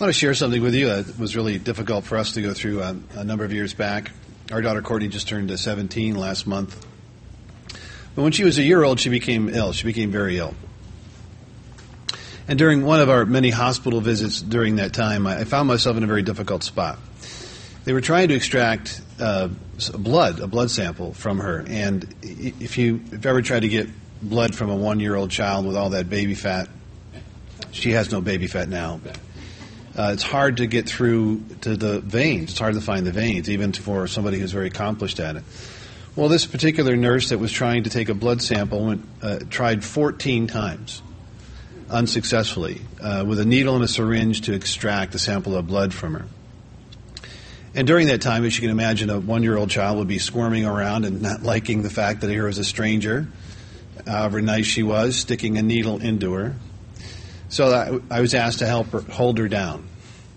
I want to share something with you that was really difficult for us to go through a number of years back. Our daughter Courtney just turned 17 last month. But when she was a year old, she became ill. She became very ill. And during one of our many hospital visits during that time, I found myself in a very difficult spot. They were trying to extract a blood sample from her. And if you've ever tried to get blood from a 1-year-old child with all that baby fat, she has no baby fat now. It's hard to get through to the veins. It's hard to find the veins, even for somebody who's very accomplished at it. Well, this particular nurse that was trying to take a blood sample tried 14 times, unsuccessfully, with a needle and a syringe to extract a sample of blood from her. And during that time, as you can imagine, a 1-year-old child would be squirming around and not liking the fact that here was a stranger, however nice she was, sticking a needle into her. So I was asked to help her hold her down.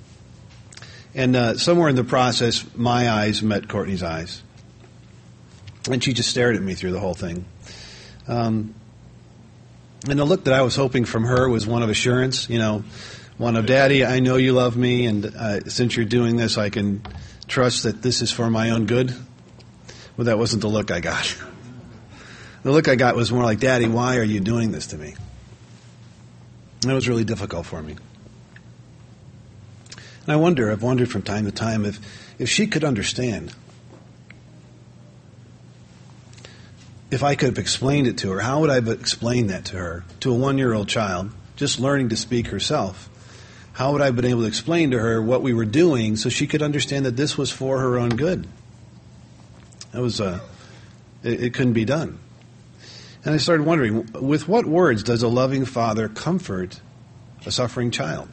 And somewhere in the process, my eyes met Courtney's eyes. And she just stared at me through the whole thing. And the look that I was hoping from her was one of assurance, one of, Daddy, I know you love me, and since you're doing this, I can trust that this is for my own good. Well, that wasn't the look I got. The look I got was more like, Daddy, why are you doing this to me? And it was really difficult for me. And I've wondered from time to time if she could understand. If I could have explained it to her, how would I have explained that to her, to a 1-year-old child, just learning to speak herself? How would I have been able to explain to her what we were doing so she could understand that this was for her own good? That was, it couldn't be done. And I started wondering, with what words does a loving father comfort a suffering child?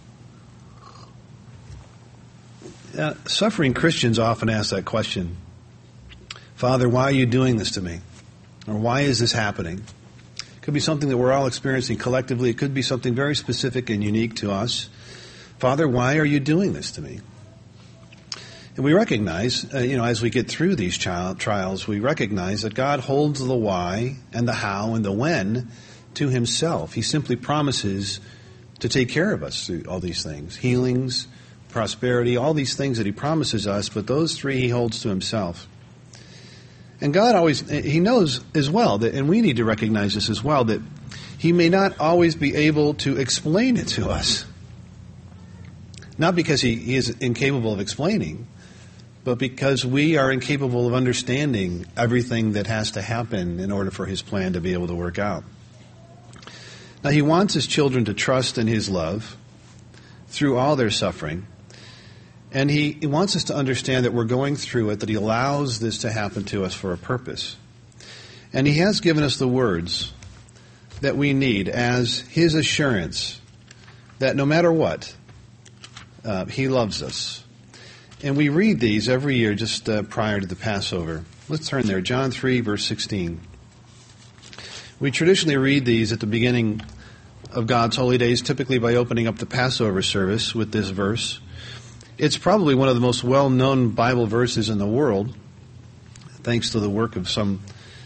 Suffering Christians often ask that question. Father, why are you doing this to me? Or why is this happening? It could be something that we're all experiencing collectively. It could be something very specific and unique to us. Father, why are you doing this to me? And we recognize, as we get through these trials, we recognize that God holds the why and the how and the when to himself. He simply promises to take care of us through all these things. Healings, prosperity, all these things that he promises us, but those three he holds to himself. And God he knows as well, that, and we need to recognize this as well, that he may not always be able to explain it to us. Not because he is incapable of explaining, but because we are incapable of understanding everything that has to happen in order for his plan to be able to work out. Now, he wants his children to trust in his love through all their suffering. And he wants us to understand that we're going through it, that he allows this to happen to us for a purpose. And he has given us the words that we need as his assurance that no matter what, he loves us. And we read these every year just prior to the Passover. Let's turn there. John 3, verse 16. We traditionally read these at the beginning of God's holy days, typically by opening up the Passover service with this verse. It's probably one of the most well-known Bible verses in the world, thanks to the work of some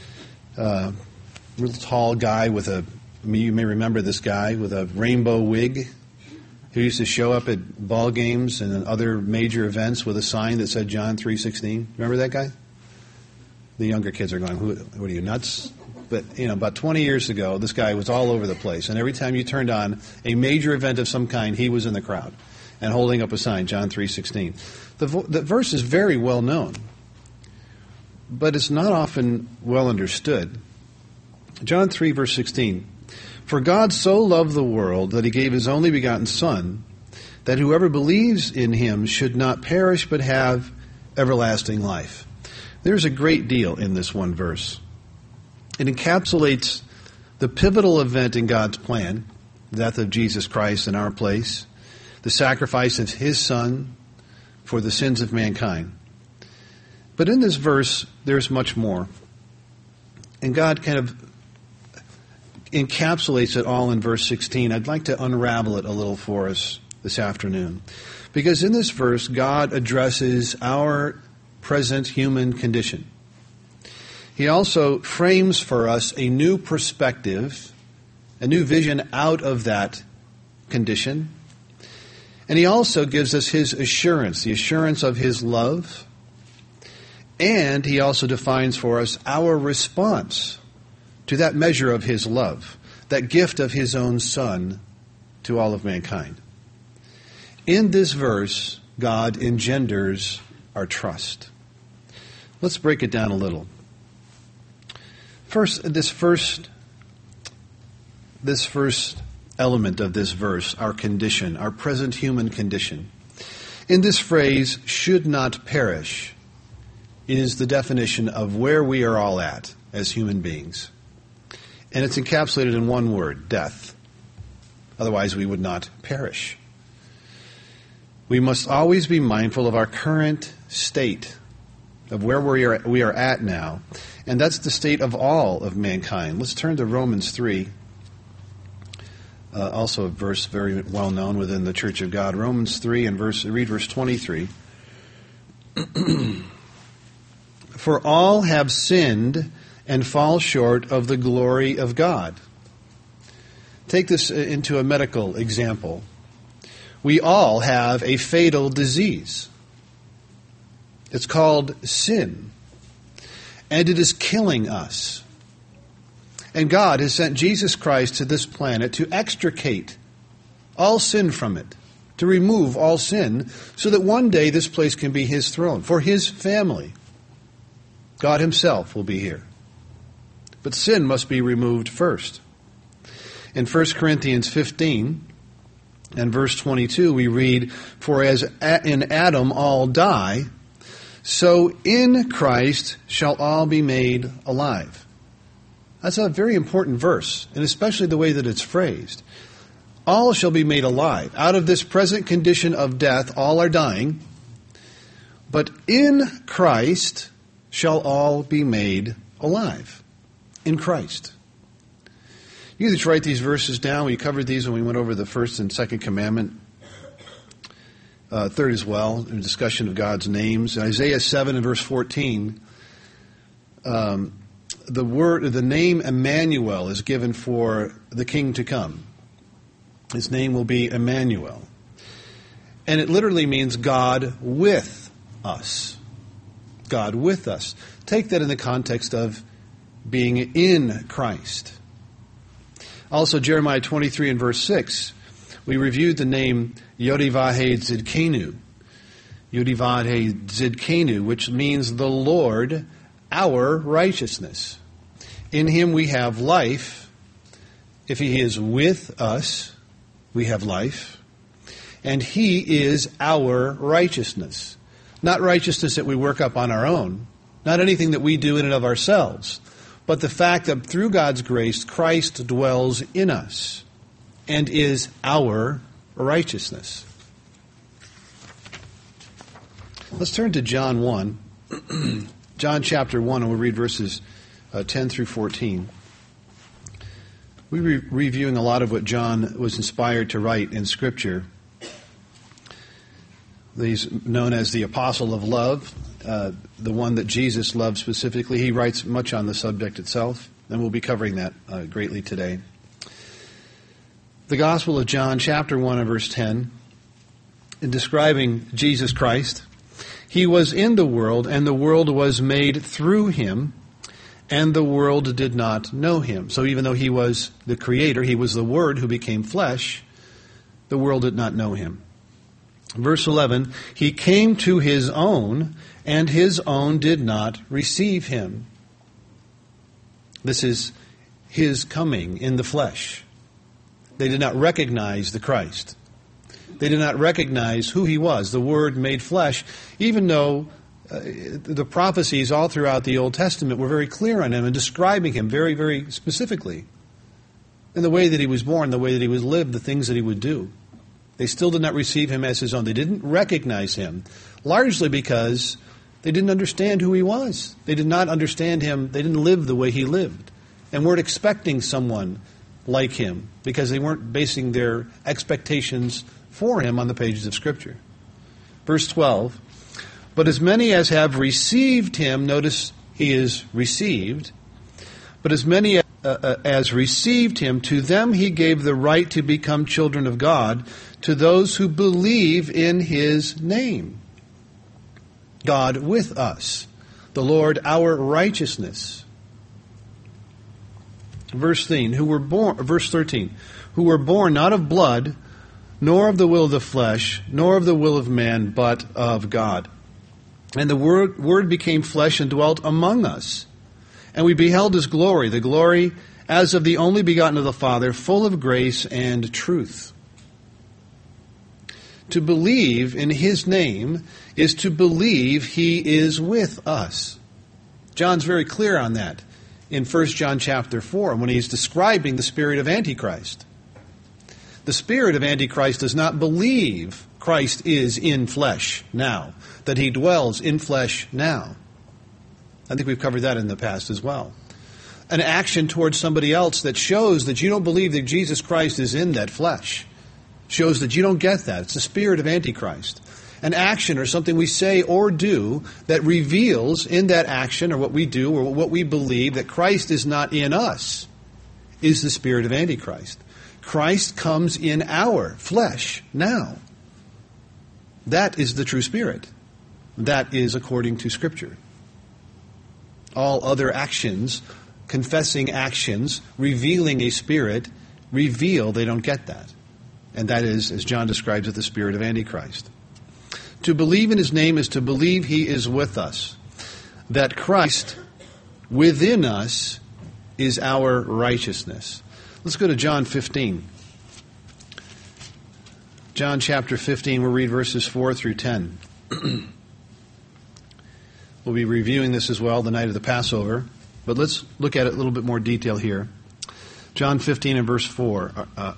real tall guy you may remember this guy with a rainbow wig, who used to show up at ball games and other major events with a sign that said John 3:16. Remember that guy? The younger kids are going, what are you, nuts? But, about 20 years ago, this guy was all over the place. And every time you turned on a major event of some kind, he was in the crowd and holding up a sign, John 3:16. The verse is very well known, but it's not often well understood. John 3, verse 16. For God so loved the world that he gave his only begotten Son, that whoever believes in him should not perish but have everlasting life. There's a great deal in this one verse. It encapsulates the pivotal event in God's plan, the death of Jesus Christ in our place, the sacrifice of his Son for the sins of mankind. But in this verse, there's much more. And God kind of encapsulates it all in verse 16. I'd like to unravel it a little for us this afternoon. Because in this verse, God addresses our present human condition. He also frames for us a new perspective, a new vision out of that condition. And he also gives us his assurance, the assurance of his love. And he also defines for us our response to that measure of his love, that gift of his own Son to all of mankind. In this verse, God engenders our trust. Let's break it down a little. This first element of this verse, our condition, our present human condition. In this phrase, should not perish, is the definition of where we are all at as human beings. And it's encapsulated in one word, death. Otherwise, we would not perish. We must always be mindful of our current state, of where we are at now. And that's the state of all of mankind. Let's turn to Romans 3. Also a verse very well known within the Church of God. Romans 3 and read verse 23. For all have sinned and fall short of the glory of God. Take this into a medical example. We all have a fatal disease. It's called sin. And it is killing us. And God has sent Jesus Christ to this planet to extricate all sin from it, to remove all sin, so that one day this place can be his throne, for his family. God himself will be here. But sin must be removed first. In 1 Corinthians 15 and verse 22, we read, For as in Adam all die, so in Christ shall all be made alive. That's a very important verse, and especially the way that it's phrased. All shall be made alive. Out of this present condition of death, all are dying. But in Christ shall all be made alive. In Christ. You can just write these verses down. We covered these when we went over the first and second commandment. Third as well, in discussion of God's names. In Isaiah 7 and verse 14, the name Emmanuel is given for the King to come. His name will be Emmanuel. And it literally means God with us. God with us. Take that in the context of being in Christ. Also, Jeremiah 23 and verse 6, we reviewed the name Yodivah Zidkenu. Yodivah Zidkenu, which means the Lord, our righteousness. In him we have life. If he is with us, we have life. And he is our righteousness. Not righteousness that we work up on our own. Not anything that we do in and of ourselves. But the fact that through God's grace, Christ dwells in us and is our righteousness. Let's turn to John 1. John chapter 1, and we'll read verses 10 through 14. We're reviewing a lot of what John was inspired to write in Scripture. He's known as the Apostle of Love, the one that Jesus loved specifically. He writes much on the subject itself, and we'll be covering that greatly today. The Gospel of John, chapter 1 and verse 10, in describing Jesus Christ, he was in the world, and the world was made through him, and the world did not know him. So even though he was the Creator, he was the Word who became flesh, the world did not know him. Verse 11, he came to his own, and his own did not receive him. This is his coming in the flesh. They did not recognize the Christ. They did not recognize who he was, the Word made flesh, even though the prophecies all throughout the Old Testament were very clear on him and describing him very, very specifically. In the way that he was born, the way that he was lived, the things that he would do. They still did not receive him as his own. They didn't recognize him, largely because they didn't understand who he was. They did not understand him. They didn't live the way he lived, and weren't expecting someone like him because they weren't basing their expectations for him on the pages of Scripture. Verse 12, but as many as have received him, notice he is received, but as many as received him, to them he gave the right to become children of God, to those who believe in his name. God with us, the Lord our righteousness. Verse 13, who were born not of blood, nor of the will of the flesh, nor of the will of man, but of God. And the Word became flesh and dwelt among us. And we beheld his glory, the glory as of the only begotten of the Father, full of grace and truth. To believe in his name is to believe he is with us. John's very clear on that in 1 John chapter 4 when he's describing the spirit of Antichrist. The spirit of Antichrist does not believe Christ is in flesh now, that he dwells in flesh now. I think we've covered that in the past as well. An action towards somebody else that shows that you don't believe that Jesus Christ is in that flesh shows that you don't get that. It's the spirit of Antichrist. An action or something we say or do that reveals in that action or what we do or what we believe that Christ is not in us is the spirit of Antichrist. Christ comes in our flesh now. That is the true spirit. That is according to Scripture. All other actions, confessing actions, revealing a spirit, reveal they don't get that. And that is, as John describes it, the spirit of Antichrist. To believe in his name is to believe he is with us. That Christ within us is our righteousness. Let's go to John 15. John chapter 15, we'll read verses 4 through 10. We'll be reviewing this as well the night of the Passover, but let's look at it in a little bit more detail here. John 15 and verse 4.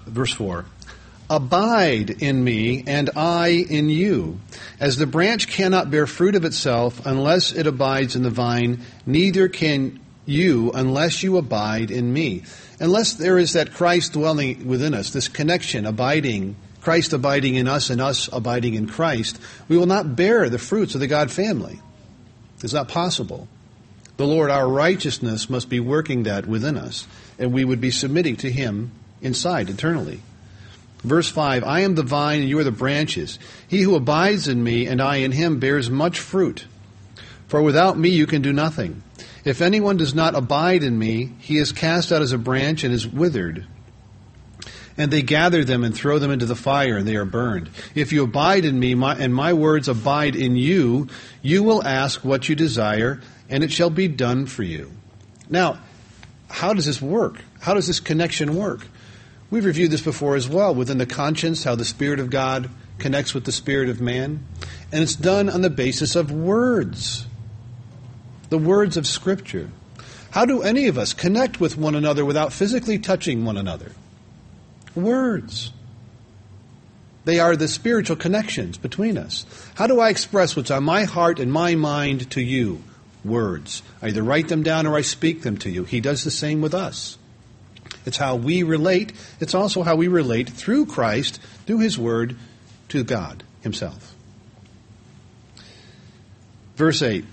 Abide in me, and I in you. As the branch cannot bear fruit of itself unless it abides in the vine, neither can you unless you abide in me. Unless there is that Christ dwelling within us, this connection, abiding, Christ abiding in us and us abiding in Christ, we will not bear the fruits of the God family. It's not possible. The Lord, our righteousness, must be working that within us, and we would be submitting to him inside eternally. Verse 5, I am the vine and you are the branches. He who abides in me and I in him bears much fruit. For without me you can do nothing. If anyone does not abide in me, he is cast out as a branch and is withered. And they gather them and throw them into the fire, and they are burned. If you abide in me, and my words abide in you, you will ask what you desire, and it shall be done for you. Now, how does this work? How does this connection work? We've reviewed this before as well, within the conscience, how the Spirit of God connects with the spirit of man. And it's done on the basis of words. The words of Scripture. How do any of us connect with one another without physically touching one another? Words. They are the spiritual connections between us. How do I express what's on my heart and my mind to you? Words. I either write them down or I speak them to you. He does the same with us. It's how we relate. It's also how we relate through Christ, through his word, to God himself. Verse 8.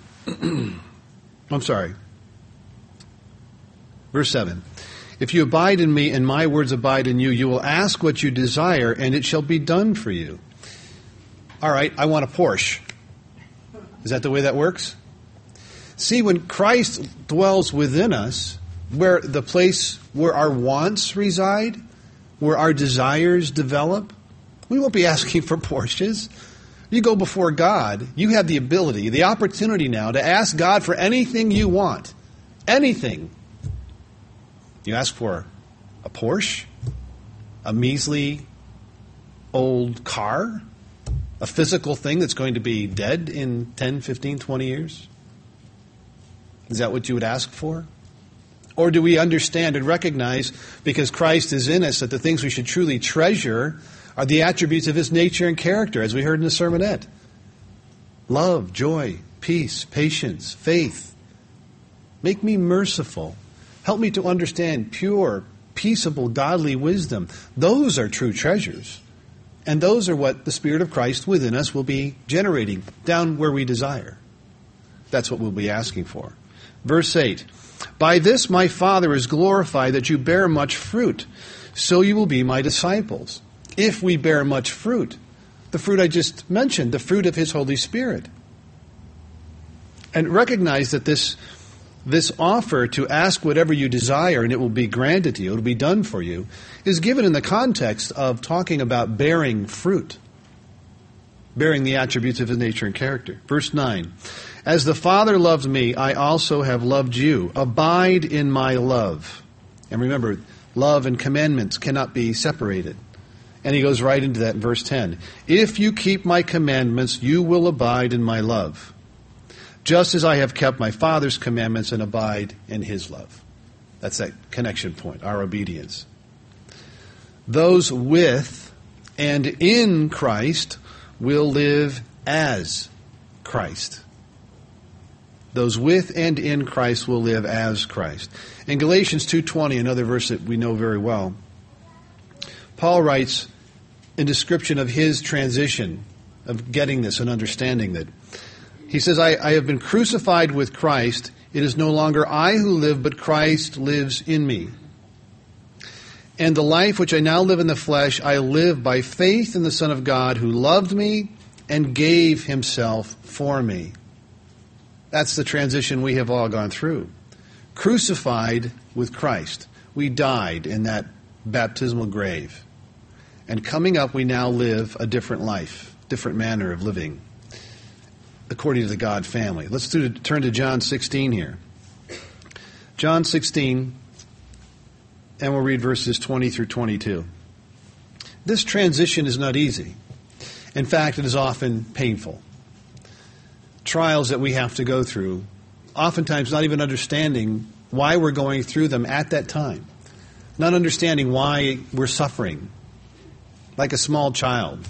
Verse 7. If you abide in me and my words abide in you, you will ask what you desire and it shall be done for you. All right, I want a Porsche. Is that the way that works? See, when Christ dwells within us, where the place where our wants reside, where our desires develop, we won't be asking for Porsches. You go before God, you have the ability, the opportunity now to ask God for anything you want. Anything. You ask for a Porsche, a measly old car, a physical thing that's going to be dead in 10, 15, 20 years? Is that what you would ask for? Or do we understand and recognize, because Christ is in us, that the things we should truly treasure are the attributes of his nature and character, as we heard in the sermonette? Love, joy, peace, patience, faith. Make me merciful. Help me to understand pure, peaceable, godly wisdom. Those are true treasures. And those are what the Spirit of Christ within us will be generating down where we desire. That's what we'll be asking for. Verse 8. By this my Father is glorified, that you bear much fruit, so you will be my disciples. if we bear much fruit. The fruit I just mentioned, the fruit of His Holy Spirit. And recognize that this offer to ask whatever you desire and it will be granted to you, it will be done for you, is given in the context of talking about bearing fruit, bearing the attributes of His nature and character. Verse 9, as the Father loved me, I also have loved you. Abide in my love. And remember, love and commandments cannot be separated. And he goes right into that in verse 10. If you keep my commandments, you will abide in my love, just as I have kept my Father's commandments and abide in His love. That's that connection point, our obedience. Those with and in Christ will live as Christ. Those with and in Christ will live as Christ. In Galatians 2:20, another verse that we know very well, Paul writes in description of his transition, of getting this and understanding that. He says, I have been crucified with Christ. It is no longer I who live, but Christ lives in me. And the life which I now live in the flesh, I live by faith in the Son of God who loved me and gave Himself for me. That's the transition we have all gone through. Crucified with Christ. We died in that baptismal grave. And coming up, we now live a different life, different manner of living, according to the God family. Let's turn to John 16 here. John 16, and we'll read verses 20 through 22. This transition is not easy. In fact, it is often painful. Trials that we have to go through, oftentimes not even understanding why we're going through them at that time. Not understanding why we're suffering. Like a small child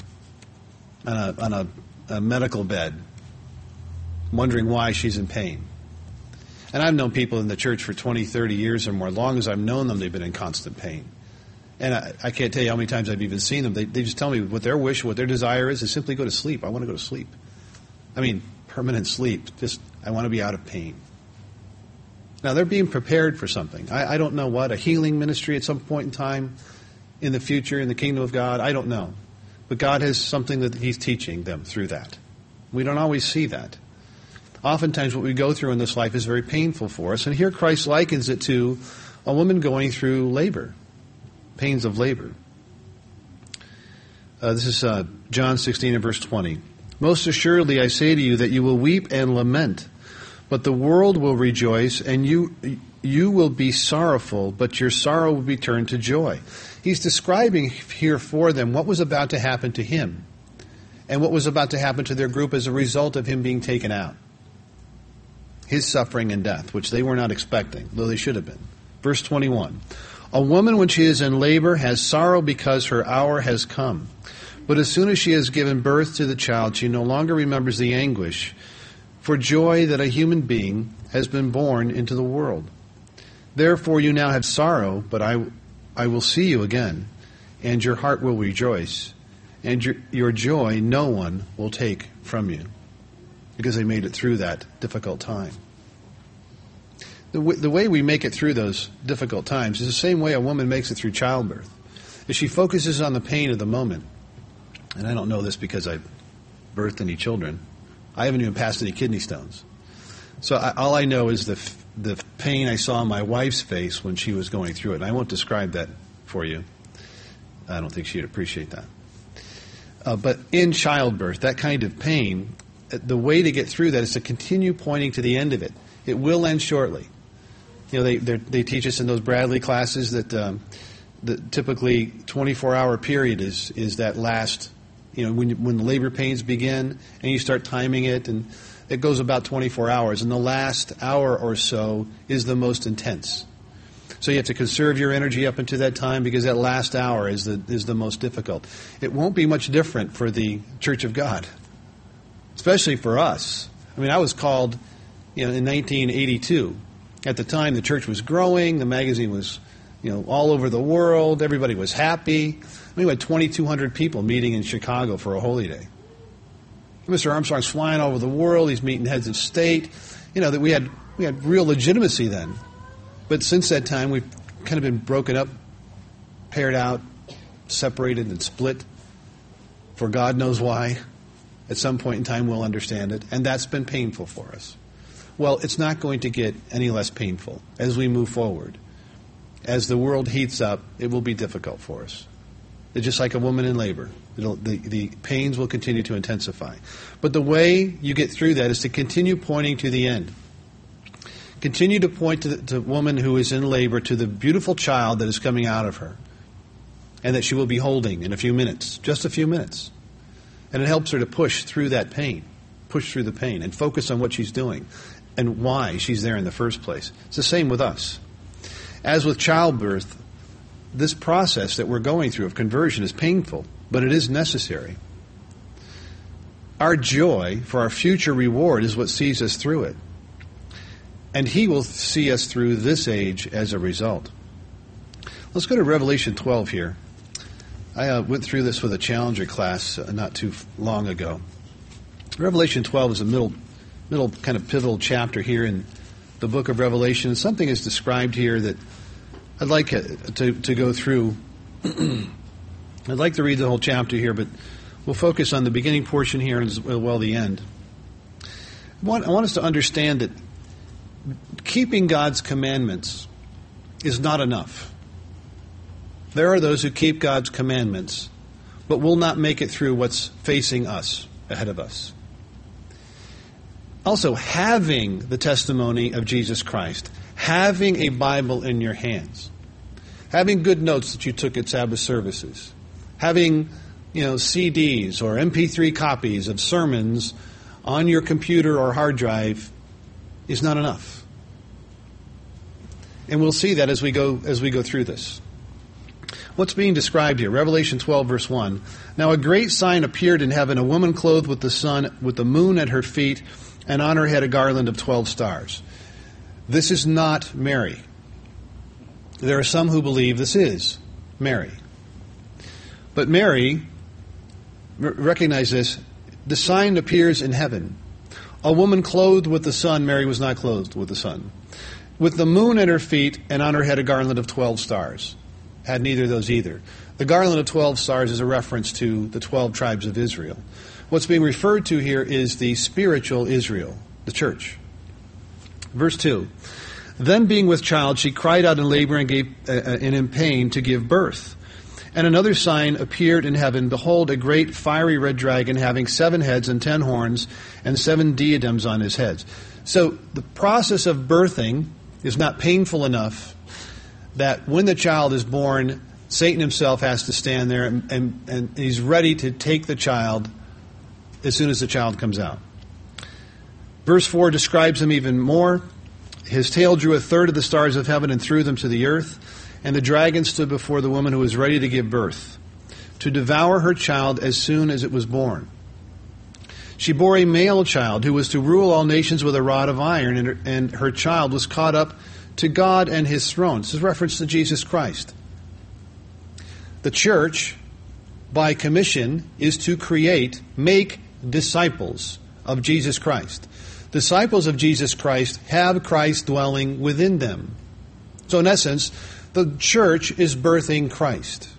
on a medical bed, wondering why she's in pain. And I've known people in the church for 20, 30 years or more. As long as I've known them, they've been in constant pain. And I can't tell you how many times I've even seen them. They just tell me what their wish, what their desire is simply go to sleep. I want to go to sleep. I mean, permanent sleep. Just, I want to be out of pain. Now, they're being prepared for something. I don't know what, a healing ministry at some point in time in the future, in the kingdom of God. I don't know. But God has something that He's teaching them through that. We don't always see that. Oftentimes what we go through in this life is very painful for us. And here Christ likens it to a woman going through labor, pains of labor. This is John 16 and verse 20. Most assuredly I say to you that you will weep and lament, but the world will rejoice, and you will be sorrowful, but your sorrow will be turned to joy. He's describing here for them what was about to happen to him and what was about to happen to their group as a result of him being taken out. His suffering and death, which they were not expecting, though they should have been. Verse 21. A woman, when she is in labor, has sorrow because her hour has come. But as soon as she has given birth to the child, she no longer remembers the anguish for joy that a human being has been born into the world. Therefore you now have sorrow, but I will see you again, and your heart will rejoice, and your joy no one will take from you, because they made it through that difficult time. The way we make it through those difficult times is the same way a woman makes it through childbirth. If she focuses on the pain of the moment, and I don't know this because I've birthed any children, I haven't even passed any kidney stones. So all I know is the pain I saw on my wife's face when she was going through it. And I won't describe that for you. I don't think she'd appreciate that. But in childbirth, that kind of pain, the way to get through that is to continue pointing to the end of it. It will end shortly. You know, they teach us in those Bradley classes that the typically 24-hour period is that last, when the labor pains begin and you start timing it, and it goes about 24 hours, and the last hour or so is the most intense. So you have to conserve your energy up until that time, because that last hour is the most difficult. It won't be much different for the Church of God, especially for us. I mean, I was called, in 1982. At the time, the church was growing. The magazine was, all over the world. Everybody was happy. We had 2,200 people meeting in Chicago for a holy day. Mr. Armstrong's flying all over the world. He's meeting heads of state. That we had real legitimacy then. But since that time, we've kind of been broken up, paired out, separated and split for God knows why. At some point in time we'll understand it, and that's been painful for us. Well, it's not going to get any less painful as we move forward. As the world heats up, it will be difficult for us. It's just like a woman in labor. The pains will continue to intensify. But the way you get through that is to continue pointing to the end. Continue to point to the woman who is in labor, to the beautiful child that is coming out of her, and that she will be holding in a few minutes, just a few minutes. And it helps her to push through that pain, push through the pain, and focus on what she's doing and why she's there in the first place. It's the same with us. As with childbirth, this process that we're going through of conversion is painful, but it is necessary. Our joy for our future reward is what sees us through it. And He will see us through this age as a result. Let's go to Revelation 12 here. I went through this with a Challenger class not too long ago. Revelation 12 is a middle kind of pivotal chapter here in the book of Revelation. Something is described here that I'd like to go through. I'd like to read the whole chapter here, but we'll focus on the beginning portion here and as well the end. I want us to understand that keeping God's commandments is not enough. There are those who keep God's commandments, but will not make it through what's facing us, ahead of us. Also, having the testimony of Jesus Christ, having a Bible in your hands, having good notes that you took at Sabbath services, having CDs or MP3 copies of sermons on your computer or hard drive is not enough. And we'll see that as we go through this. What's being described here? Revelation 12, verse 1. Now a great sign appeared in heaven, a woman clothed with the sun, with the moon at her feet, and on her head a garland of 12 stars. This is not Mary. There are some who believe this is Mary. But Mary, recognize this, the sign appears in heaven. A woman clothed with the sun. Mary was not clothed with the sun. With the moon at her feet, and on her head a garland of 12 stars. Had neither of those either. The garland of 12 stars is a reference to the 12 tribes of Israel. What's being referred to here is the spiritual Israel, the church. Verse 2. Then being with child, she cried out in labor and in pain to give birth. And another sign appeared in heaven. Behold, a great fiery red dragon having 7 heads and 10 horns and 7 diadems on his heads. So the process of birthing is not painful enough that when the child is born, Satan himself has to stand there and he's ready to take the child as soon as the child comes out. Verse 4 describes him even more. His tail drew a third of the stars of heaven and threw them to the earth. And the dragon stood before the woman who was ready to give birth, to devour her child as soon as it was born. She bore a male child who was to rule all nations with a rod of iron, and her child was caught up to God and His throne. This is reference to Jesus Christ. The church, by commission, is to make disciples of Jesus Christ. Disciples of Jesus Christ have Christ dwelling within them. So in essence, the church is birthing Christ.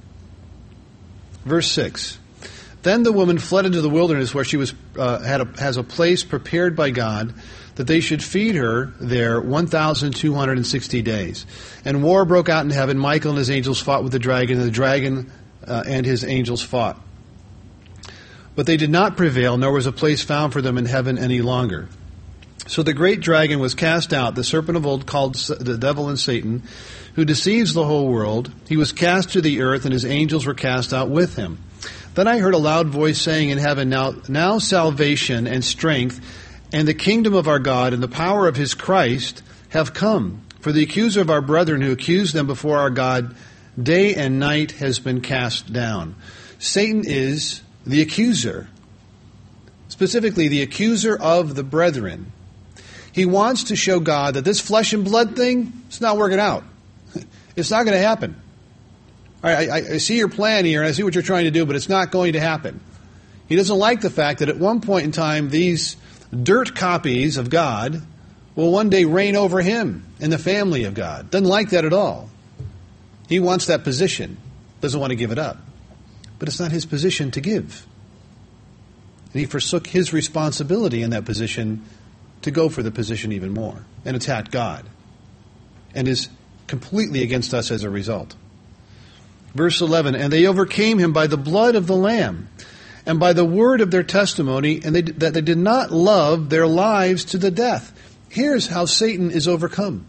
Verse 6. Then the woman fled into the wilderness where she has a place prepared by God that they should feed her there 1,260 days. And war broke out in heaven. Michael and his angels fought with the dragon, and the dragon and his angels fought. But they did not prevail, nor was a place found for them in heaven any longer. So the great dragon was cast out, the serpent of old called the devil and Satan, who deceives the whole world. He was cast to the earth, and his angels were cast out with him. Then I heard a loud voice saying in heaven, Now salvation and strength and the kingdom of our God and the power of His Christ have come. For the accuser of our brethren who accused them before our God day and night has been cast down. Satan is the accuser, specifically the accuser of the brethren. He wants to show God that this flesh and blood thing, it's not working out. It's not going to happen. I see your plan here, and I see what you're trying to do, but it's not going to happen. He doesn't like the fact that at one point in time, these dirt copies of God will one day reign over him and the family of God. Doesn't like that at all. He wants that position. doesn't want to give it up. But it's not his position to give. And he forsook his responsibility in that position to go for the position even more and attack God, and is completely against us as a result. Verse 11, and they overcame him by the blood of the Lamb and by the word of their testimony, and that they did not love their lives to the death. Here's how Satan is overcome.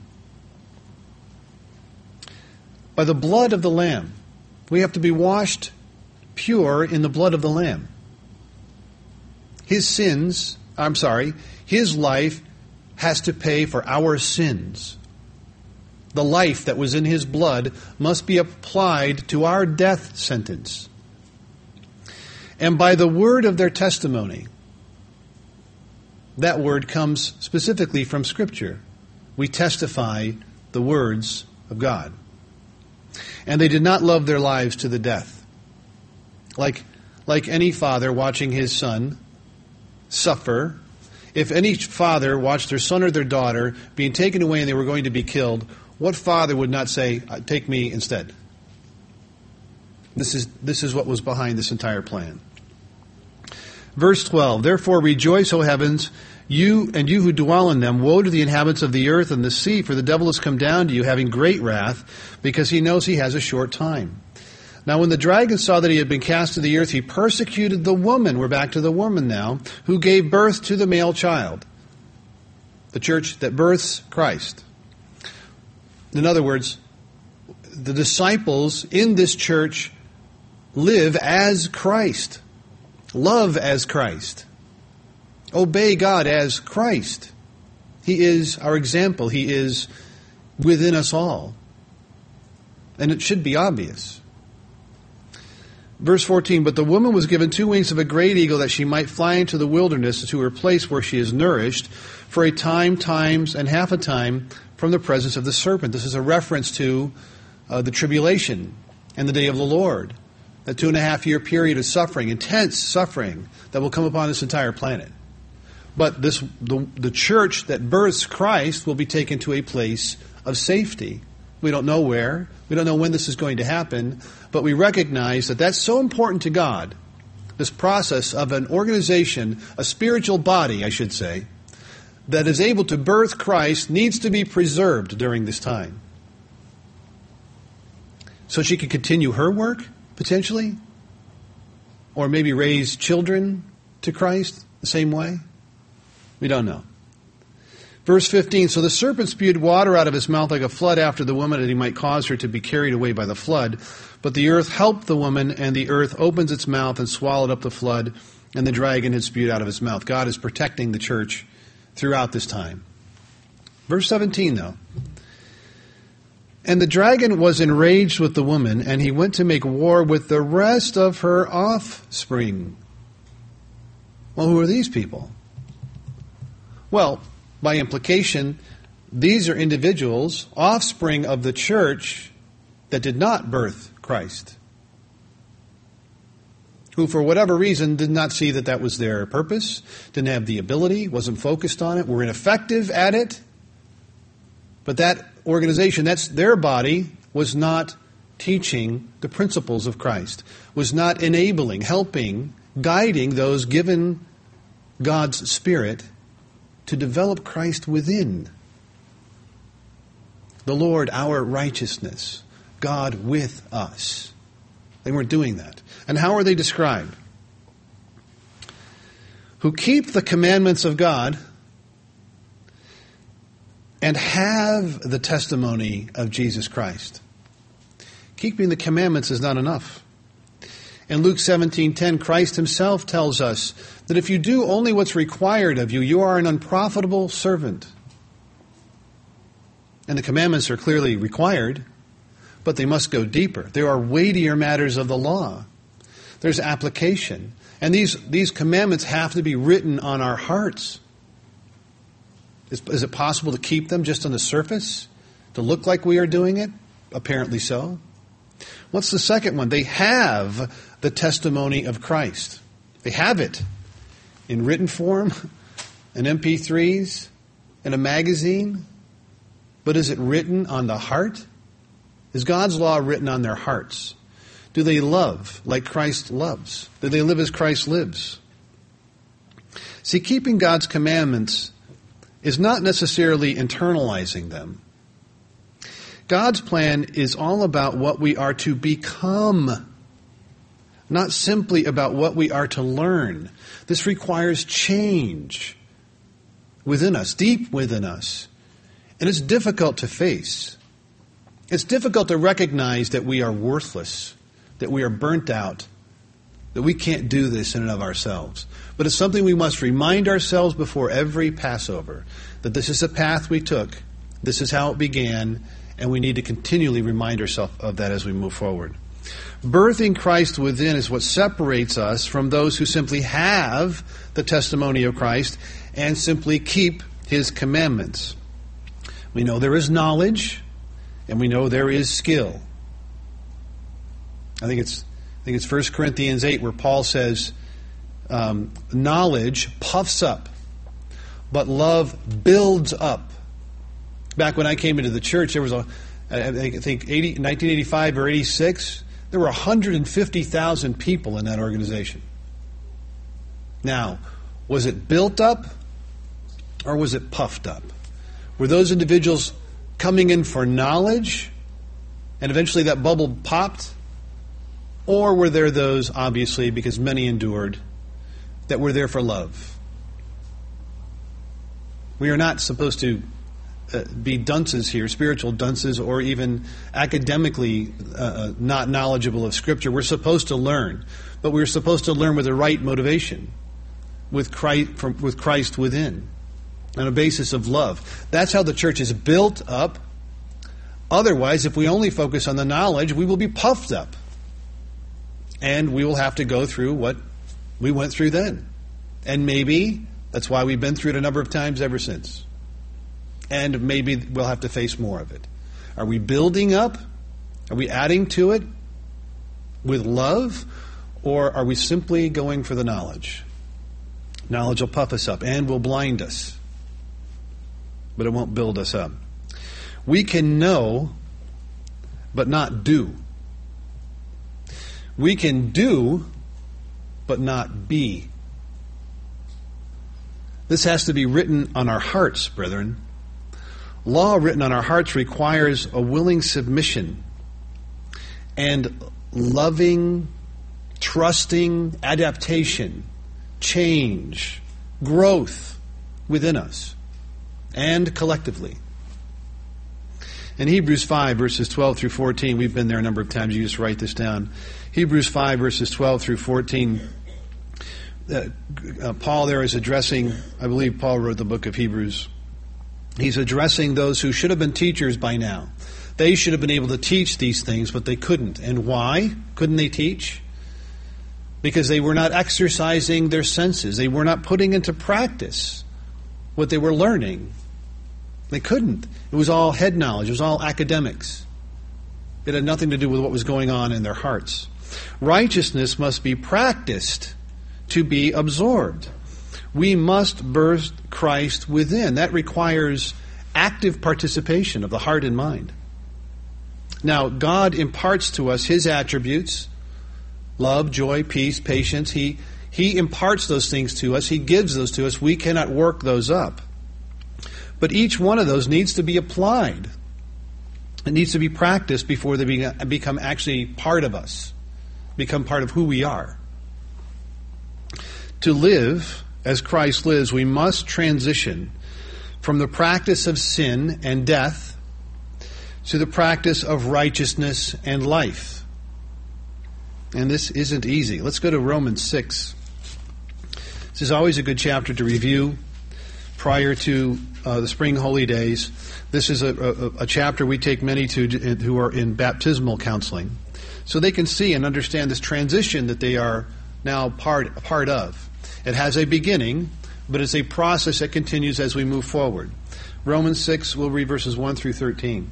By the blood of the Lamb. We have to be washed pure in the blood of the Lamb. His life has to pay for our sins. The life that was in his blood must be applied to our death sentence. And by the word of their testimony. That word comes specifically from Scripture. We testify the words of God. And they did not love their lives to the death. Like any father watching his son suffer, if any father watched their son or their daughter being taken away and they were going to be killed, what father would not say, take me instead? This is what was behind this entire plan. Verse 12, therefore rejoice, O heavens, you who dwell in them. Woe to the inhabitants of the earth and the sea, for the devil has come down to you, having great wrath, because he knows he has a short time. Now when the dragon saw that he had been cast to the earth, he persecuted the woman, we're back to the woman now, who gave birth to the male child. The church that births Christ. In other words, the disciples in this church live as Christ. Love as Christ. Obey God as Christ. He is our example. He is within us all. And it should be obvious. Verse 14, but the woman was given 2 wings of a great eagle that she might fly into the wilderness to her place where she is nourished for a time, times, and half a time from the presence of the serpent. This is a reference to the tribulation and the day of the Lord. That 2.5 year period of suffering, intense suffering that will come upon this entire planet. But the church that births Christ will be taken to a place of safety. We don't know where. We don't know when this is going to happen. But we recognize that that's so important to God. This process of an organization, a spiritual body, I should say, that is able to birth Christ needs to be preserved during this time. So she can continue her work, potentially. Or maybe raise children to Christ the same way. We don't know. Verse 15, so the serpent spewed water out of his mouth like a flood after the woman, that he might cause her to be carried away by the flood. But the earth helped the woman, and the earth opens its mouth and swallowed up the flood, and the dragon had spewed out of his mouth. God is protecting the church throughout this time. Verse 17, though. And the dragon was enraged with the woman, and he went to make war with the rest of her offspring. Well, who are these people? Well, by implication, these are individuals, offspring of the church, that did not birth Christ. Who, for whatever reason, did not see that that was their purpose, didn't have the ability, wasn't focused on it, were ineffective at it. But that organization, that's their body, was not teaching the principles of Christ, was not enabling, helping, guiding those given God's Spirit to develop Christ within. The Lord, our righteousness, God with us. They weren't doing that. And how are they described? Who keep the commandments of God and have the testimony of Jesus Christ. Keeping the commandments is not enough. In Luke 17:10, Christ himself tells us that if you do only what's required of you, you are an unprofitable servant. And the commandments are clearly required, but they must go deeper. There are weightier matters of the law. There's application. And these commandments have to be written on our hearts. Is it possible to keep them just on the surface? To look like we are doing it? Apparently so. What's the second one? They have the testimony of Christ. They have it in written form, in MP3s, in a magazine. But is it written on the heart? Is God's law written on their hearts? Do they love like Christ loves? Do they live as Christ lives? See, keeping God's commandments is not necessarily internalizing them. God's plan is all about what we are to become, not simply about what we are to learn. This requires change within us, deep within us. And it's difficult to face. It's difficult to recognize that we are worthless, that we are burnt out, that we can't do this in and of ourselves. But it's something we must remind ourselves before every Passover, that this is the path we took, this is how it began, and we need to continually remind ourselves of that as we move forward. Birthing Christ within is what separates us from those who simply have the testimony of Christ and simply keep His commandments. We know there is knowledge, and we know there is skill. I think it's 1 Corinthians 8 where Paul says, knowledge puffs up, but love builds up. Back when I came into the church, there was I think 1985 or 86, there were 150,000 people in that organization. Now, was it built up or was it puffed up? Were those individuals coming in for knowledge and eventually that bubble popped? Or were there those, obviously, because many endured, that were there for love? We are not supposed to be dunces here, spiritual dunces, or even academically not knowledgeable of Scripture. We're supposed to learn, but we're supposed to learn with the right motivation, with Christ within, on a basis of love. That's how the church is built up. Otherwise, if we only focus on the knowledge, we will be puffed up. And we will have to go through what we went through then. And maybe that's why we've been through it a number of times ever since. And maybe we'll have to face more of it. Are we building up? Are we adding to it with love? Or are we simply going for the knowledge? Knowledge will puff us up and will blind us. But it won't build us up. We can know, but not do. We can do, but not be. This has to be written on our hearts, brethren. Law written on our hearts requires a willing submission and loving, trusting adaptation, change, growth within us and collectively. In Hebrews 5, verses 12 through 14, we've been there a number of times. You just write this down. Hebrews 5, verses 12 through 14. Paul there is addressing, I believe Paul wrote the book of Hebrews. He's addressing those who should have been teachers by now. They should have been able to teach these things, but they couldn't. And why couldn't they teach? Because they were not exercising their senses. They were not putting into practice what they were learning. They couldn't. It was all head knowledge. It was all academics. It had nothing to do with what was going on in their hearts. Righteousness must be practiced to be absorbed. We must birth Christ within. That requires active participation of the heart and mind. Now, God imparts to us His attributes, love, joy, peace, patience. He imparts those things to us. He gives those to us. We cannot work those up. But each one of those needs to be applied. It needs to be practiced before they become actually part of us, become part of who we are. To live as Christ lives, we must transition from the practice of sin and death to the practice of righteousness and life. And this isn't easy. Let's go to Romans 6. This is always a good chapter to review prior to the spring holy days. This is a chapter we take many to who are in baptismal counseling, so they can see and understand this transition that they are now part of. It has a beginning, but it's a process that continues as we move forward. Romans 6, we'll read verses 1 through 13.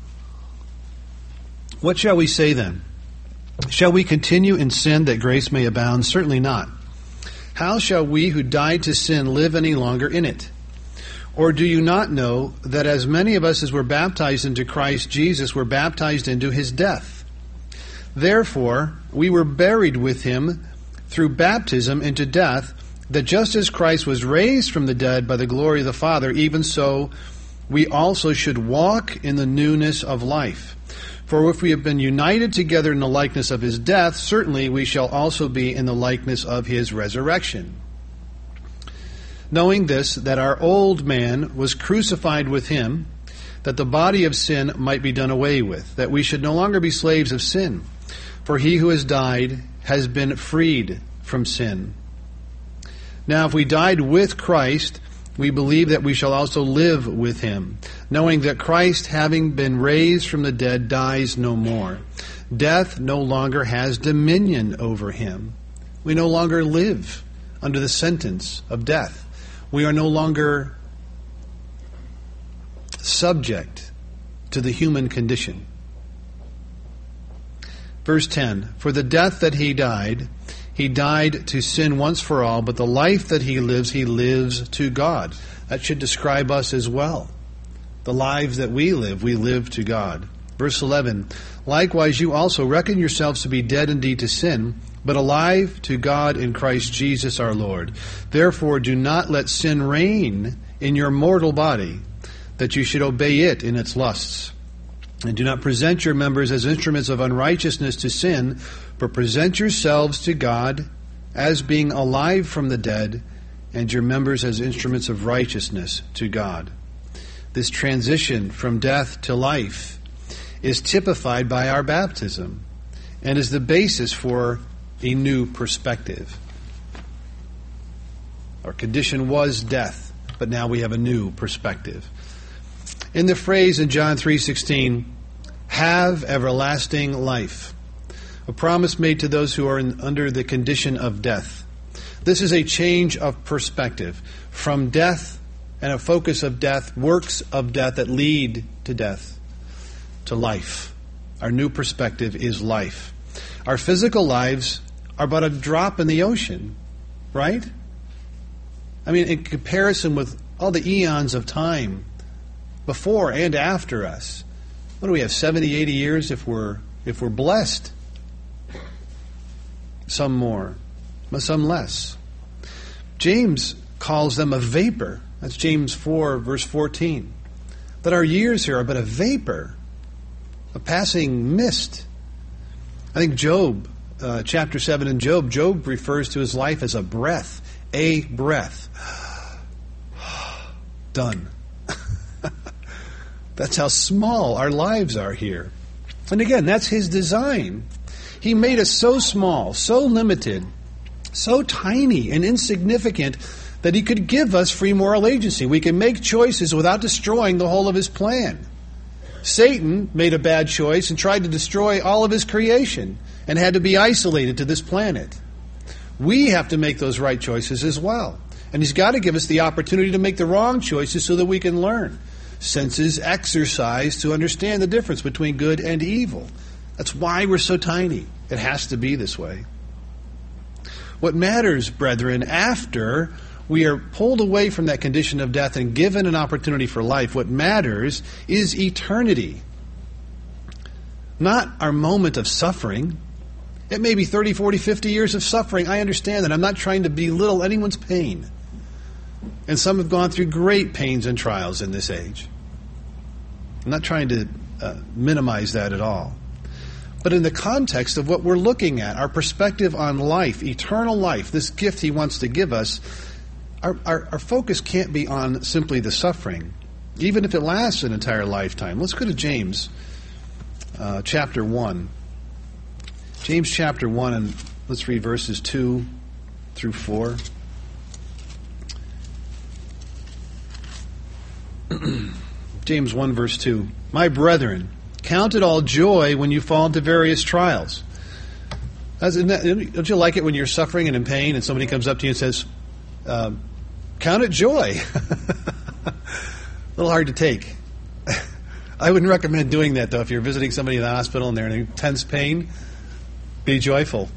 What shall we say then? Shall we continue in sin that grace may abound? Certainly not. How shall we who died to sin live any longer in it? Or do you not know that as many of us as were baptized into Christ Jesus were baptized into His death? Therefore, we were buried with him through baptism into death, that just as Christ was raised from the dead by the glory of the Father, even so we also should walk in the newness of life. For if we have been united together in the likeness of his death, certainly we shall also be in the likeness of his resurrection. Knowing this, that our old man was crucified with him, that the body of sin might be done away with, that we should no longer be slaves of sin. For he who has died has been freed from sin. Now if we died with Christ, we believe that we shall also live with him, knowing that Christ, having been raised from the dead, dies no more. Death no longer has dominion over him. We no longer live under the sentence of death. We are no longer subject to the human condition. Verse 10, for the death that he died to sin once for all, but the life that he lives to God. That should describe us as well. The lives that we live to God. Verse 11, likewise you also reckon yourselves to be dead indeed to sin, but alive to God in Christ Jesus our Lord. Therefore do not let sin reign in your mortal body, that you should obey it in its lusts. And do not present your members as instruments of unrighteousness to sin, but present yourselves to God as being alive from the dead, and your members as instruments of righteousness to God. This transition from death to life is typified by our baptism and is the basis for a new perspective. Our condition was death, but now we have a new perspective. In the phrase in John 3:16, have everlasting life, a promise made to those who are under the condition of death. This is a change of perspective from death and a focus of death, works of death that lead to death, to life. Our new perspective is life. Our physical lives are but a drop in the ocean, right? I mean, in comparison with all the eons of time before and after us. What do we have, 70, 80 years if we're blessed? Some more, but some less. James calls them a vapor. That's James 4, verse 14. That our years here are but a vapor, a passing mist. I think Job, chapter 7 in Job refers to his life as a breath. A breath. Done. That's how small our lives are here. And again, that's his design. He made us so small, so limited, so tiny and insignificant that he could give us free moral agency. We can make choices without destroying the whole of his plan. Satan made a bad choice and tried to destroy all of his creation and had to be isolated to this planet. We have to make those right choices as well. And he's got to give us the opportunity to make the wrong choices so that we can learn. Senses exercise to understand the difference between good and evil. That's why we're so tiny. It has to be this way. What matters, brethren, after we are pulled away from that condition of death and given an opportunity for life, what matters is eternity. Not our moment of suffering. It may be 30, 40, 50 years of suffering. I understand that. I'm not trying to belittle anyone's pain. And some have gone through great pains and trials in this age. I'm not trying to minimize that at all. But in the context of what we're looking at, our perspective on life, eternal life, this gift he wants to give us, our focus can't be on simply the suffering, even if it lasts an entire lifetime. Let's go to James chapter 1. James chapter 1, and let's read verses 2 through 4. James 1 verse 2. My brethren, count it all joy when you fall into various trials. Don't you like it when you're suffering and in pain and somebody comes up to you and says, count it joy? A little hard to take. I wouldn't recommend doing that, though. If you're visiting somebody in the hospital and they're in intense pain, be joyful.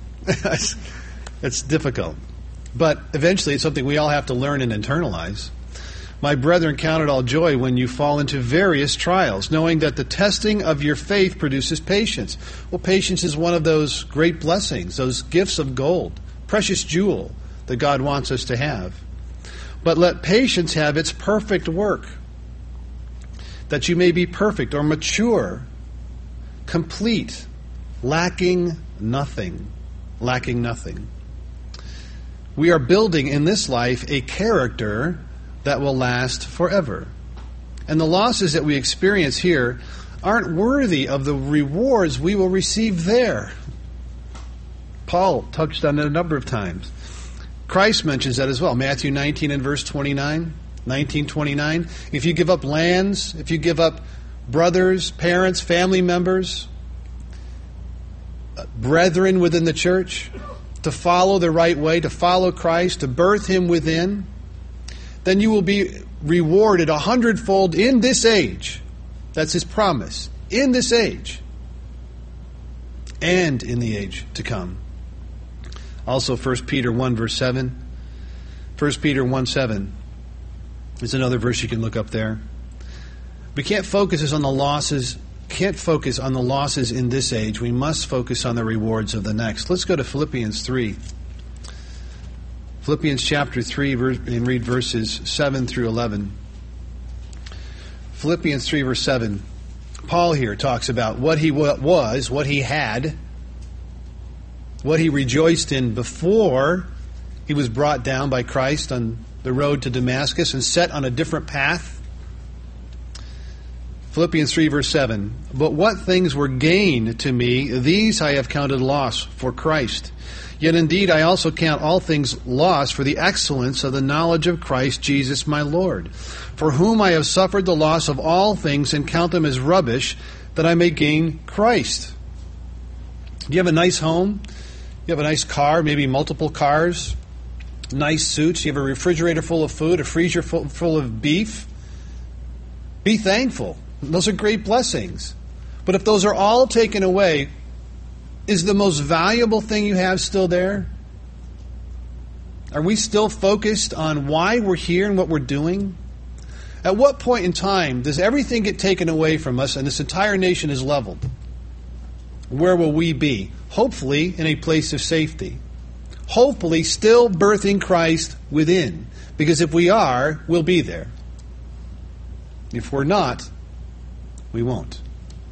It's difficult. But eventually it's something we all have to learn and internalize. My brethren, count it all joy when you fall into various trials, knowing that the testing of your faith produces patience. Well, patience is one of those great blessings, those gifts of gold, precious jewel that God wants us to have. But let patience have its perfect work, that you may be perfect or mature, complete, lacking nothing. Lacking nothing. We are building in this life a character that will last forever. And the losses that we experience here aren't worthy of the rewards we will receive there. Paul touched on it a number of times. Christ mentions that as well. Matthew 19 and verse 29, 19:29. If you give up lands, if you give up brothers, parents, family members, brethren within the church, to follow the right way, to follow Christ, to birth Him within, then you will be rewarded 100-fold in this age. That's His promise. In this age. And in the age to come. Also 1 Peter 1 verse 7. 1 Peter 1:7 is another verse you can look up there. We can't focus on the losses in this age. We must focus on the rewards of the next. Let's go to Philippians 3. Philippians chapter 3 and read verses 7 through 11. Philippians 3 verse 7. Paul here talks about what he was, what he had, what he rejoiced in before he was brought down by Christ on the road to Damascus and set on a different path. Philippians 3 verse 7. But what things were gain to me, these I have counted loss for Christ. Yet indeed I also count all things loss for the excellence of the knowledge of Christ Jesus my Lord, for whom I have suffered the loss of all things and count them as rubbish, that I may gain Christ. Do you have a nice home? You have a nice car, maybe multiple cars, nice suits. You have a refrigerator full of food, a freezer full of beef. Be thankful. Those are great blessings. But if those are all taken away, is the most valuable thing you have still there? Are we still focused on why we're here and what we're doing? At what point in time does everything get taken away from us and this entire nation is leveled? Where will we be? Hopefully in a place of safety. Hopefully still birthing Christ within. Because if we are, we'll be there. If we're not, we won't.